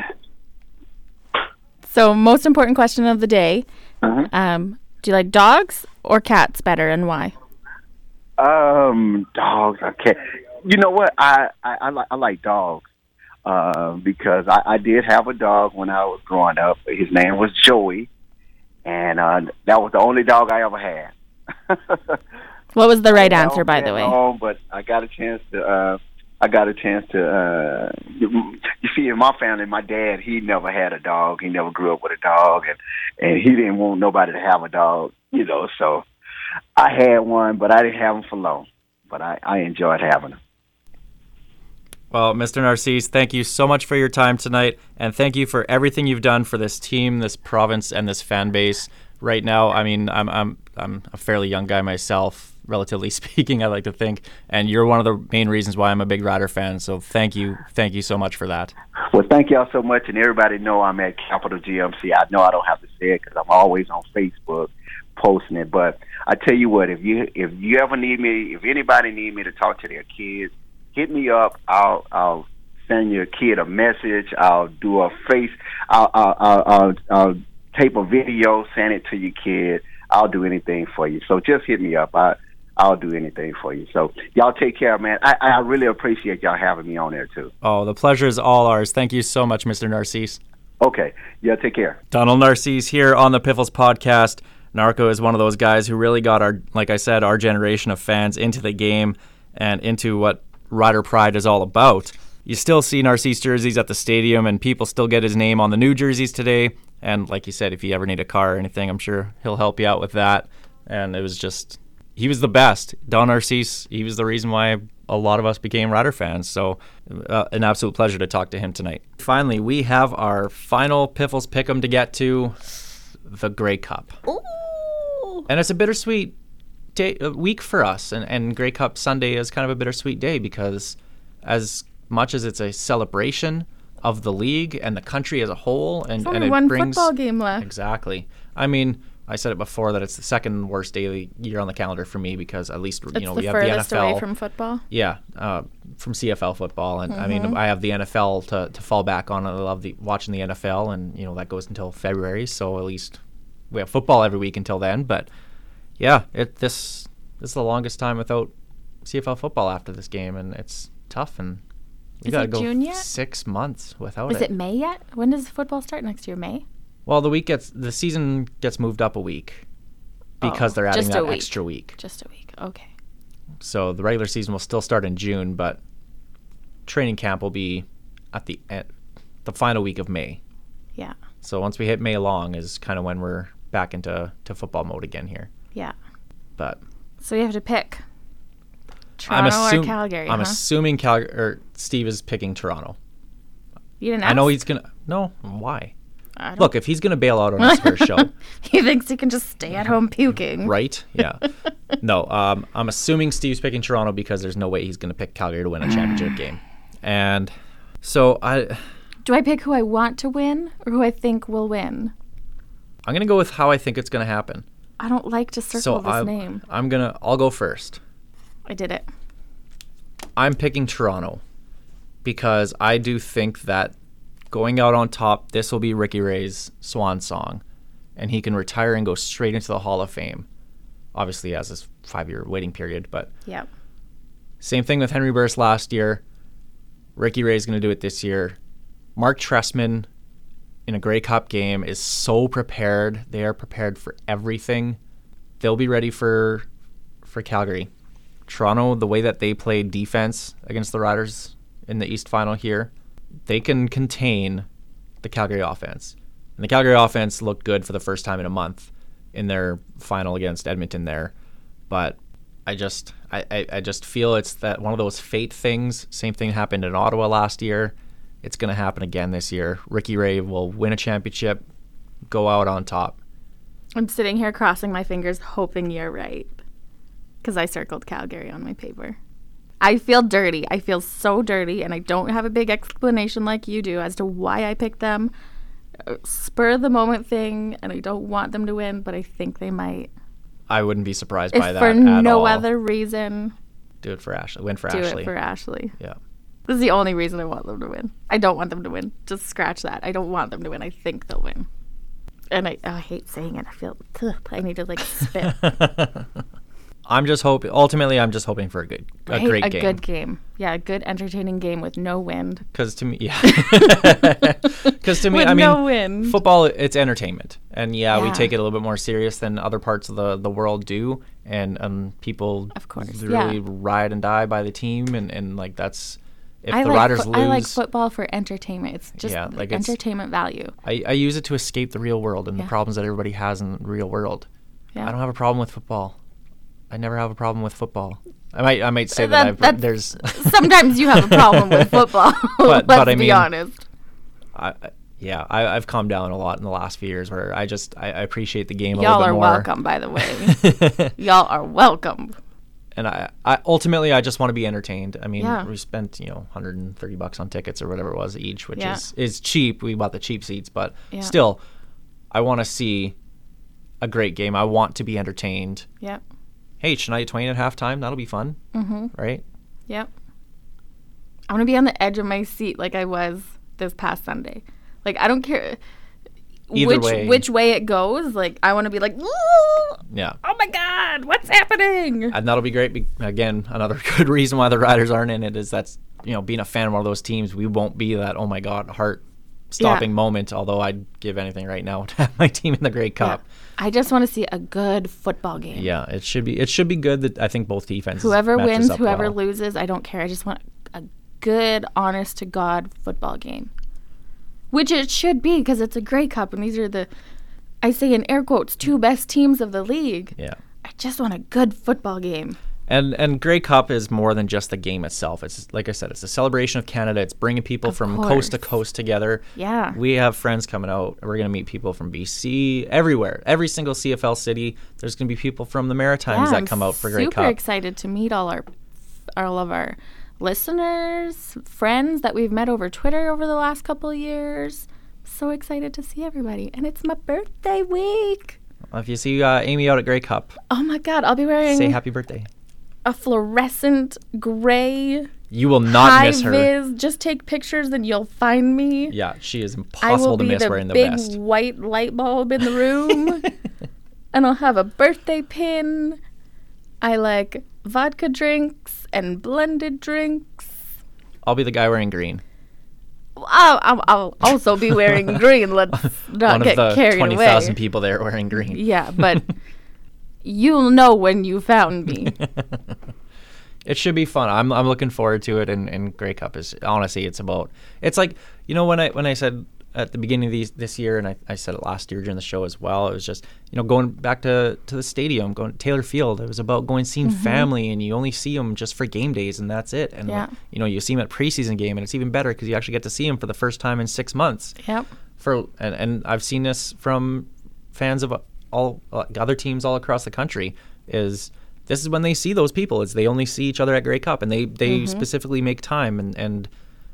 [SPEAKER 3] So most important question of the day.
[SPEAKER 5] Mm-hmm.
[SPEAKER 3] Do you like dogs or cats better, and why?
[SPEAKER 5] Dogs. Okay. You know what? I like dogs because I did have a dog when I was growing up. His name was Joey, and that was the only dog I ever had.
[SPEAKER 3] What was the right answer, by the way?
[SPEAKER 5] Long, but I got a chance to. You see, in my family, my dad, he never had a dog. He never grew up with a dog, and he didn't want nobody to have a dog, so I had one, but I didn't have him for long. But I enjoyed having him.
[SPEAKER 2] Well, Mr. Narcisse, thank you so much for your time tonight, and thank you for everything you've done for this team, this province, and this fan base. Right now, I mean, I'm a fairly young guy myself, relatively speaking, I like to think, and you're one of the main reasons why I'm a big Rider fan. So thank you so much for that.
[SPEAKER 5] Well, thank y'all so much, and everybody know I'm at Capital GMC. I know I don't have to say it because I'm always on Facebook posting it, but I tell you what, if you ever need me, if anybody need me to talk to their kids, hit me up. I'll send your kid a message. I'll do a face. I'll tape a video, send it to your kid. I'll do anything for you. So just hit me up. I'll do anything for you. So y'all take care, man. I really appreciate y'all having me on there too.
[SPEAKER 2] Oh, the pleasure is all ours. Thank you so much, Mr. Narcisse.
[SPEAKER 5] Okay. Yeah, take care.
[SPEAKER 2] Donald Narcisse here on the Piffles podcast. Narco is one of those guys who really got our generation of fans into the game and into what Rider Pride is all about. You still see Narcisse jerseys at the stadium, and people still get his name on the new jerseys today. And like you said, if you ever need a car or anything, I'm sure he'll help you out with that. And it was just, he was the best. Don Narcisse, he was the reason why a lot of us became Rider fans. So an absolute pleasure to talk to him tonight. Finally, we have our final Piffles Pick'em to get to, the Grey Cup.
[SPEAKER 3] Ooh.
[SPEAKER 2] And it's a bittersweet week for us. And Grey Cup Sunday is kind of a bittersweet day because as much as it's a celebration of the league and the country as a whole, and
[SPEAKER 3] only
[SPEAKER 2] it
[SPEAKER 3] one
[SPEAKER 2] brings
[SPEAKER 3] football game left.
[SPEAKER 2] Exactly. I mean, I said it before that it's the second worst day of the year on the calendar for me because at least we have the NFL.
[SPEAKER 3] It's the furthest away from football.
[SPEAKER 2] Yeah, from CFL football, and I mean I have the NFL to fall back on. I love watching the NFL, and that goes until February. So at least we have football every week until then. But yeah, this is the longest time without CFL football after this game, and it's tough. And we gotta go
[SPEAKER 3] June yet?
[SPEAKER 2] 6 months without it.
[SPEAKER 3] Is it May yet? When does football start next year? May?
[SPEAKER 2] Well, the season gets moved up a week because they're adding that extra week.
[SPEAKER 3] Just a week. Okay.
[SPEAKER 2] So the regular season will still start in June, but training camp will be at the final week of May.
[SPEAKER 3] Yeah.
[SPEAKER 2] So once we hit May long is kind of when we're back into football mode again here.
[SPEAKER 3] Yeah.
[SPEAKER 2] But
[SPEAKER 3] so you have to pick Toronto or Calgary.
[SPEAKER 2] I'm assuming Steve is picking Toronto.
[SPEAKER 3] You didn't ask?
[SPEAKER 2] I know he's gonna. No, why?
[SPEAKER 3] Look,
[SPEAKER 2] if he's gonna bail out on his first show,
[SPEAKER 3] he thinks he can just stay at home puking.
[SPEAKER 2] Right? Yeah. No, I'm assuming Steve's picking Toronto because there's no way he's gonna pick Calgary to win a championship game. And so
[SPEAKER 3] do I pick who I want to win or who I think will win?
[SPEAKER 2] I'm gonna go with how I think it's gonna happen.
[SPEAKER 3] I don't like to circle this name.
[SPEAKER 2] I'll go first.
[SPEAKER 3] I did it.
[SPEAKER 2] I'm picking Toronto because I do think that going out on top, this will be Ricky Ray's swan song, and he can retire and go straight into the Hall of Fame. Obviously, he has this 5-year waiting period, but
[SPEAKER 3] yep.
[SPEAKER 2] Same thing with Henry Burris last year. Ricky Ray's going to do it this year. Mark Trestman in a Grey Cup game is so prepared. They are prepared for everything. They'll be ready for Calgary. Toronto, the way that they played defense against the Riders in the East Final here, they can contain the Calgary offense. And the Calgary offense looked good for the first time in a month in their final against Edmonton there. But I just feel it's that one of those fate things. Same thing happened in Ottawa last year. It's going to happen again this year. Ricky Ray will win a championship, go out on top.
[SPEAKER 3] I'm sitting here crossing my fingers hoping you're right because I circled Calgary on my paper. I feel dirty. I feel so dirty, and I don't have a big explanation like you do as to why I picked them. Spur of the moment thing, and I don't want them to win, but I think they might.
[SPEAKER 2] I wouldn't be surprised by that
[SPEAKER 3] for
[SPEAKER 2] at
[SPEAKER 3] no
[SPEAKER 2] all.
[SPEAKER 3] other reason.
[SPEAKER 2] Do it for Ashley. Win for
[SPEAKER 3] Do
[SPEAKER 2] Ashley.
[SPEAKER 3] it for Ashley.
[SPEAKER 2] Yeah.
[SPEAKER 3] This is the only reason I want them to win. I don't want them to win. Just scratch that. I don't want them to win. I think they'll win. And I hate saying it. I feel I need to spit.
[SPEAKER 2] Ultimately, I'm just hoping for a great game.
[SPEAKER 3] A good game. Yeah, a good entertaining game with no wind.
[SPEAKER 2] Because to me,
[SPEAKER 3] no wind.
[SPEAKER 2] Football, it's entertainment. And we
[SPEAKER 3] Yeah.
[SPEAKER 2] take it a little bit more serious than other parts of the world do. And people
[SPEAKER 3] Of course,
[SPEAKER 2] really
[SPEAKER 3] yeah.
[SPEAKER 2] ride and die by the team. And like that's, if
[SPEAKER 3] I
[SPEAKER 2] the
[SPEAKER 3] like
[SPEAKER 2] Riders lose.
[SPEAKER 3] I like football for entertainment. It's just
[SPEAKER 2] it's
[SPEAKER 3] entertainment value.
[SPEAKER 2] I use it to escape the real world and the
[SPEAKER 3] Yeah.
[SPEAKER 2] problems that everybody has in the real world.
[SPEAKER 3] Yeah.
[SPEAKER 2] I don't have a problem with football. I never have a problem with football. I might say that there's
[SPEAKER 3] Sometimes you have a problem with football.
[SPEAKER 2] But
[SPEAKER 3] Let's
[SPEAKER 2] I
[SPEAKER 3] be
[SPEAKER 2] mean,
[SPEAKER 3] honest.
[SPEAKER 2] I've calmed down a lot in the last few years where I appreciate the game a
[SPEAKER 3] Y'all
[SPEAKER 2] little bit
[SPEAKER 3] are
[SPEAKER 2] more.
[SPEAKER 3] welcome, by the way. Y'all are welcome.
[SPEAKER 2] And I ultimately I just want to be entertained. I mean,
[SPEAKER 3] Yeah.
[SPEAKER 2] we spent $130 on tickets or whatever it was each, which
[SPEAKER 3] Yeah.
[SPEAKER 2] is cheap. We bought the cheap seats, but
[SPEAKER 3] Yeah.
[SPEAKER 2] still, I want to see a great game. I want to be entertained.
[SPEAKER 3] Yep.
[SPEAKER 2] Hey, Shania Twain at halftime. That'll be fun, right?
[SPEAKER 3] Yep. I want to be on the edge of my seat like I was this past Sunday. Like, I don't care which way it goes. Like, I want to be like, "Ooh,
[SPEAKER 2] Yeah.
[SPEAKER 3] oh my God, what's happening?"
[SPEAKER 2] And that'll be great. Again, another good reason why the Riders aren't in it is that's, being a fan of one of those teams, we won't be that, oh my God, heart-stopping moment, although I'd give anything right now to have my team in the Grey Cup.
[SPEAKER 3] Yeah. I just want to see a good football game.
[SPEAKER 2] Yeah, it should be good that I think both defenses
[SPEAKER 3] Whoever
[SPEAKER 2] matches
[SPEAKER 3] wins,
[SPEAKER 2] up
[SPEAKER 3] whoever
[SPEAKER 2] well.
[SPEAKER 3] loses, I don't care. I just want a good, honest-to-God football game. Which it should be because it's a Grey Cup, and these are I say in air quotes, 2 best teams of the league.
[SPEAKER 2] Yeah.
[SPEAKER 3] I just want a good football game.
[SPEAKER 2] And Grey Cup is more than just the game itself. It's, like I said, it's a celebration of Canada. It's bringing people from coast to coast together.
[SPEAKER 3] Yeah.
[SPEAKER 2] We have friends coming out. We're going to meet people from BC, everywhere. Every single CFL city, there's going to be people from the Maritimes that come out for Grey Cup.
[SPEAKER 3] I'm super excited to meet all of our listeners, friends that we've met over Twitter over the last couple of years. So excited to see everybody. And it's my birthday week.
[SPEAKER 2] If you see Amy out at Grey Cup,
[SPEAKER 3] Oh my God, I'll be wearing
[SPEAKER 2] say happy birthday.
[SPEAKER 3] a fluorescent gray
[SPEAKER 2] You will not
[SPEAKER 3] high
[SPEAKER 2] miss her.
[SPEAKER 3] vis. Just take pictures and you'll find me.
[SPEAKER 2] Yeah, she is
[SPEAKER 3] I will
[SPEAKER 2] impossible to
[SPEAKER 3] be
[SPEAKER 2] miss
[SPEAKER 3] the
[SPEAKER 2] wearing the
[SPEAKER 3] big
[SPEAKER 2] vest.
[SPEAKER 3] white light bulb in the room. And I'll have a birthday pin. I like vodka drinks and blended drinks.
[SPEAKER 2] I'll be the guy wearing green.
[SPEAKER 3] I'll also be wearing green. Let's not
[SPEAKER 2] One
[SPEAKER 3] get
[SPEAKER 2] of the
[SPEAKER 3] carried
[SPEAKER 2] 20,000
[SPEAKER 3] away.
[SPEAKER 2] people there wearing green.
[SPEAKER 3] Yeah, but you'll know when you found me.
[SPEAKER 2] It should be fun. I'm looking forward to it. And Grey Cup is honestly, it's like when I said at the beginning of this year, and I said it last year during the show as well. It was just going back to the stadium, going to Taylor Field. It was about going seeing family, and you only see them just for game days, and that's it. And
[SPEAKER 3] Yeah.
[SPEAKER 2] you see them at preseason game, and it's even better because you actually get to see them for the first time in 6 months.
[SPEAKER 3] Yep.
[SPEAKER 2] And I've seen this from fans of all other teams all across the country. This is when they see those people. They only see each other at Grey Cup, and they specifically make time and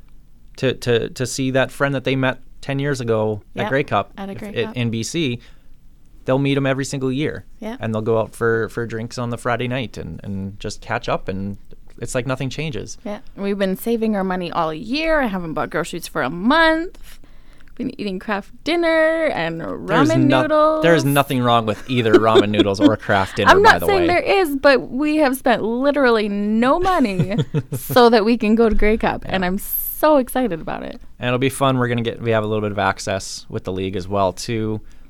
[SPEAKER 2] to see that friend that they met 10 years ago
[SPEAKER 3] Yep,
[SPEAKER 2] at Grey Cup,
[SPEAKER 3] at a Grey Cup.
[SPEAKER 2] in BC. They'll meet them every single year,
[SPEAKER 3] Yeah.
[SPEAKER 2] and they'll go out for drinks on the Friday night and just catch up, and it's like nothing changes.
[SPEAKER 3] Yeah. We've been saving our money all year. I haven't bought groceries for a month. Been eating Kraft dinner and ramen noodles.
[SPEAKER 2] There's nothing wrong with either ramen noodles or Kraft dinner,
[SPEAKER 3] I'm
[SPEAKER 2] by
[SPEAKER 3] not
[SPEAKER 2] the
[SPEAKER 3] saying
[SPEAKER 2] way.
[SPEAKER 3] there is, but we have spent literally no money so that we can go to Grey Cup, and I'm so excited about it.
[SPEAKER 2] And it'll be fun. We have a little bit of access with the league as well too.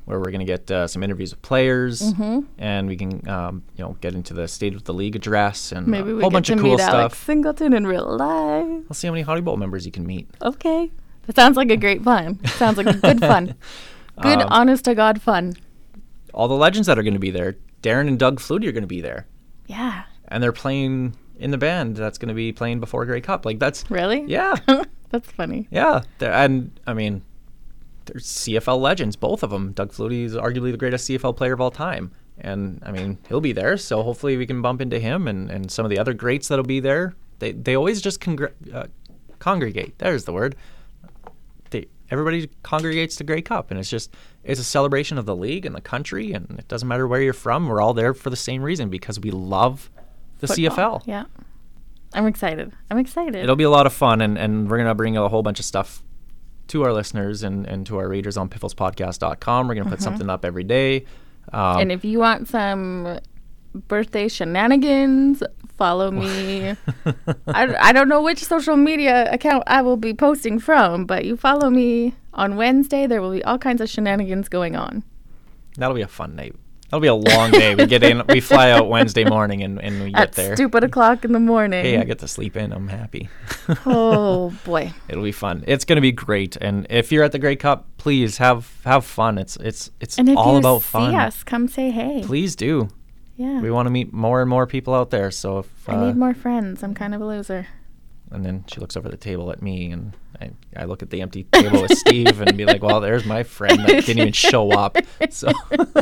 [SPEAKER 2] where we're going to get some interviews with players, and we can get into the State of the League address and
[SPEAKER 3] Maybe
[SPEAKER 2] a
[SPEAKER 3] we
[SPEAKER 2] whole
[SPEAKER 3] get
[SPEAKER 2] bunch
[SPEAKER 3] to
[SPEAKER 2] of cool
[SPEAKER 3] meet
[SPEAKER 2] stuff.
[SPEAKER 3] Alex Singleton in real life.
[SPEAKER 2] We'll see how many Hottie Bowl members you can meet.
[SPEAKER 3] Okay. That sounds like a great fun. Sounds like a good fun. Good, honest to God fun.
[SPEAKER 2] All the legends that are going to be there. Darren and Doug Flutie are going to be there.
[SPEAKER 3] Yeah.
[SPEAKER 2] And they're playing in the band that's going to be playing before Grey Cup. Like, that's...
[SPEAKER 3] Really?
[SPEAKER 2] Yeah.
[SPEAKER 3] That's funny.
[SPEAKER 2] Yeah. And, I mean, they're CFL legends, both of them. Doug Flutie is arguably the greatest CFL player of all time. And, I mean, he'll be there, so hopefully we can bump into him and some of the other greats that'll be there. They always just congregate. There's the word. Everybody congregates to Grey Cup, and it's a celebration of the league and the country, and it doesn't matter where you're from. We're all there for the same reason, because we love the
[SPEAKER 3] Football.
[SPEAKER 2] CFL.
[SPEAKER 3] Yeah. I'm excited.
[SPEAKER 2] It'll be a lot of fun, and we're going to bring a whole bunch of stuff to our listeners and to our readers on pifflespodcast.com. We're going to put something up every day.
[SPEAKER 3] And if you want some birthday shenanigans, follow me. I don't know which social media account I will be posting from, but you follow me on Wednesday. There will be all kinds of shenanigans going on.
[SPEAKER 2] That'll be a fun night. That'll be a long day. We get in, we fly out Wednesday morning, and we get there.
[SPEAKER 3] At stupid o'clock in the morning.
[SPEAKER 2] Hey, I get to sleep in. I'm happy.
[SPEAKER 3] Oh boy,
[SPEAKER 2] it'll be fun. It's going to be great. And if you're at the Grey Cup, please have fun. It's
[SPEAKER 3] and
[SPEAKER 2] all about
[SPEAKER 3] if
[SPEAKER 2] fun.
[SPEAKER 3] you see us, come say hey.
[SPEAKER 2] Please do.
[SPEAKER 3] Yeah.
[SPEAKER 2] We want to meet more and more people out there. So if
[SPEAKER 3] I need more friends. I'm kind of a loser.
[SPEAKER 2] And then she looks over the table at me, and I look at the empty table with Steve and be like, well, there's my friend that didn't even show up. So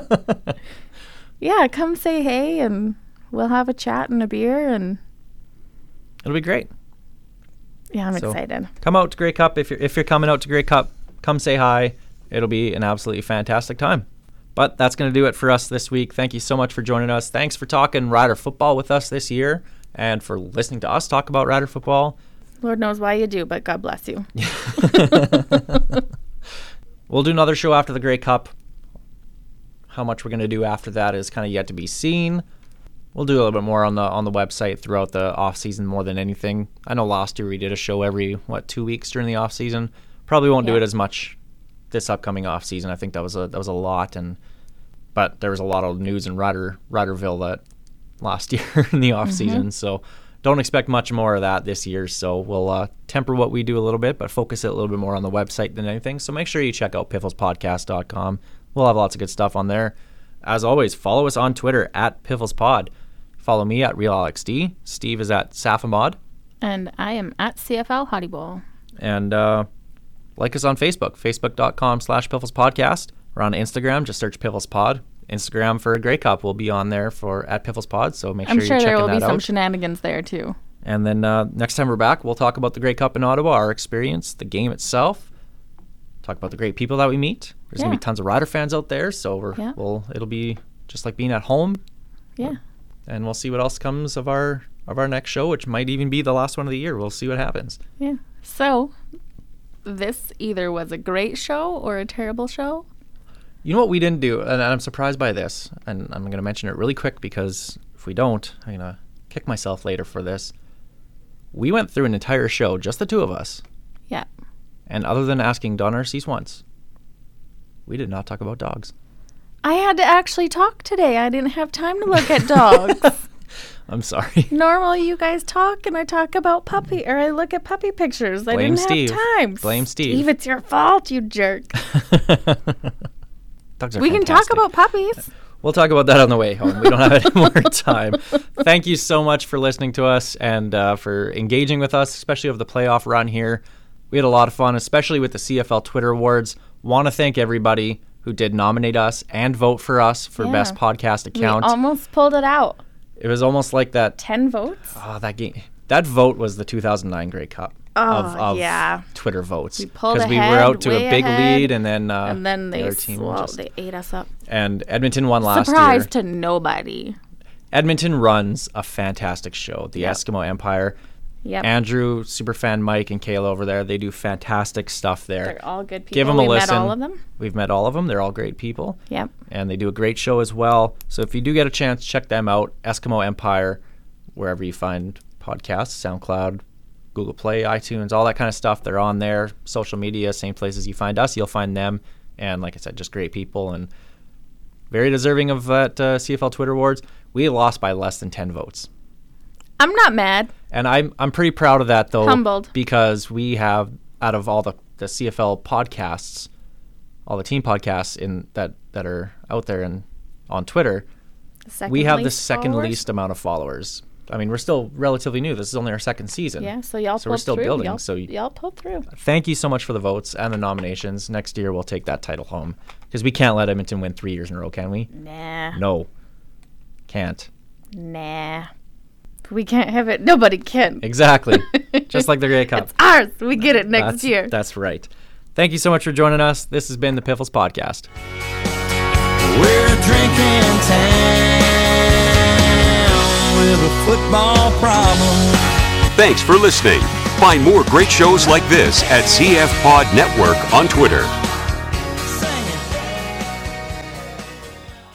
[SPEAKER 3] yeah, come say hey, and we'll have a chat and a beer, and
[SPEAKER 2] it'll be great.
[SPEAKER 3] Yeah, I'm excited.
[SPEAKER 2] Come out to Grey Cup. If you're coming out to Grey Cup, come say hi. It'll be an absolutely fantastic time. But that's going to do it for us this week. Thank you so much for joining us. Thanks for talking Rider football with us this year, and for listening to us talk about Rider football.
[SPEAKER 3] Lord knows why you do, but God bless you.
[SPEAKER 2] We'll do another show after the Grey Cup. How much we're going to do after that is kind of yet to be seen. We'll do a little bit more on the website throughout the off season more than anything. I know last year we did a show every 2 weeks during the off season. Probably won't do it as much this upcoming off season. I think that was a lot, but there was a lot of news in Riderville that last year in the off season. So don't expect much more of that this year. So we'll temper what we do a little bit, but focus it a little bit more on the website than anything. So make sure you check out pifflespodcast.com. We'll have lots of good stuff on there. As always, follow us on Twitter at PifflesPod. Follow me at RealAlexD. Steve is at Safamod.
[SPEAKER 3] And I am at CFL Hottie Bowl.
[SPEAKER 2] And like us on Facebook, facebook.com/PifflesPodcast. We're on Instagram, just search PifflesPod. Instagram for Grey Cup will be on there at PifflesPod, so make sure you're checking that out.
[SPEAKER 3] I'm sure there will be some shenanigans there too.
[SPEAKER 2] And then next time we're back, we'll talk about the Grey Cup in Ottawa, our experience, the game itself, talk about the great people that we meet. There's going to be tons of Rider fans out there, so it'll be just like being at home.
[SPEAKER 3] Yeah.
[SPEAKER 2] And we'll see what else comes of our next show, which might even be the last one of the year. We'll see what happens.
[SPEAKER 3] Yeah. So this either was a great show or a terrible show.
[SPEAKER 2] You know what we didn't do, and I'm surprised by this, and I'm going to mention it really quick because if we don't, I'm going to kick myself later for this. We went through an entire show, just the two of us.
[SPEAKER 3] Yeah.
[SPEAKER 2] And other than asking Don Arcees once, we did not talk about dogs.
[SPEAKER 3] I had to actually talk today. I didn't have time to look at dogs.
[SPEAKER 2] I'm sorry.
[SPEAKER 3] Normally you guys talk and I talk about puppy, or I look at puppy pictures.
[SPEAKER 2] Blame
[SPEAKER 3] I didn't
[SPEAKER 2] Steve.
[SPEAKER 3] have time.
[SPEAKER 2] Blame Steve.
[SPEAKER 3] Steve, it's your fault, you jerk.
[SPEAKER 2] Dogs are
[SPEAKER 3] we
[SPEAKER 2] fantastic.
[SPEAKER 3] can talk about puppies.
[SPEAKER 2] We'll talk about that on the way home. We don't have any more time. Thank you so much for listening to us and for engaging with us, especially over the playoff run here. We had a lot of fun, especially with the CFL Twitter Awards. Want to thank everybody who did nominate us and vote for us for Best Podcast Account.
[SPEAKER 3] We almost pulled it out.
[SPEAKER 2] It was almost like that.
[SPEAKER 3] 10 votes?
[SPEAKER 2] Oh, that vote was the 2009 Grey Cup of Twitter votes.
[SPEAKER 3] We pulled
[SPEAKER 2] because we were out to a big lead, and then
[SPEAKER 3] they
[SPEAKER 2] other team
[SPEAKER 3] they ate us up.
[SPEAKER 2] And Edmonton won last year.
[SPEAKER 3] Surprise to nobody.
[SPEAKER 2] Edmonton runs a fantastic show, the Eskimo Empire.
[SPEAKER 3] Yep.
[SPEAKER 2] Andrew, Superfan Mike, and Kayla over there, they do fantastic stuff there.
[SPEAKER 3] They're all good people.
[SPEAKER 2] Give them a listen.
[SPEAKER 3] Met all of them.
[SPEAKER 2] We've met all of them. They're all great people.
[SPEAKER 3] Yep.
[SPEAKER 2] And they do a great show as well. So if you do get a chance, check them out. Eskimo Empire, wherever you find podcasts, SoundCloud, Google Play, iTunes, all that kind of stuff. They're on there. Social media, same places you find us, you'll find them. And like I said, just great people and very deserving of that CFL Twitter Awards. We lost by less than 10 votes.
[SPEAKER 3] I'm not mad.
[SPEAKER 2] And I'm pretty proud of that, though.
[SPEAKER 3] Humbled.
[SPEAKER 2] Because we have, out of all the CFL podcasts, all the team podcasts that are out there and on Twitter, we have the second least amount of followers. I mean, we're still relatively new. This is only our second season.
[SPEAKER 3] Yeah, so y'all pulled through.
[SPEAKER 2] We're still building.
[SPEAKER 3] Y'all pulled through.
[SPEAKER 2] Thank you so much for the votes and the nominations. Next year, we'll take that title home. Because we can't let Edmonton win 3 years in a row, can we?
[SPEAKER 3] Nah.
[SPEAKER 2] No. Can't.
[SPEAKER 3] Nah. We can't have it. Nobody can.
[SPEAKER 2] Exactly. Just like the Grey Cup.
[SPEAKER 3] It's ours. We get it next year.
[SPEAKER 2] That's right. Thank you so much for joining us. This has been the Piffles Podcast.
[SPEAKER 6] We're drinking town with a football problem.
[SPEAKER 7] Thanks for listening. Find more great shows like this at CF Pod Network on Twitter.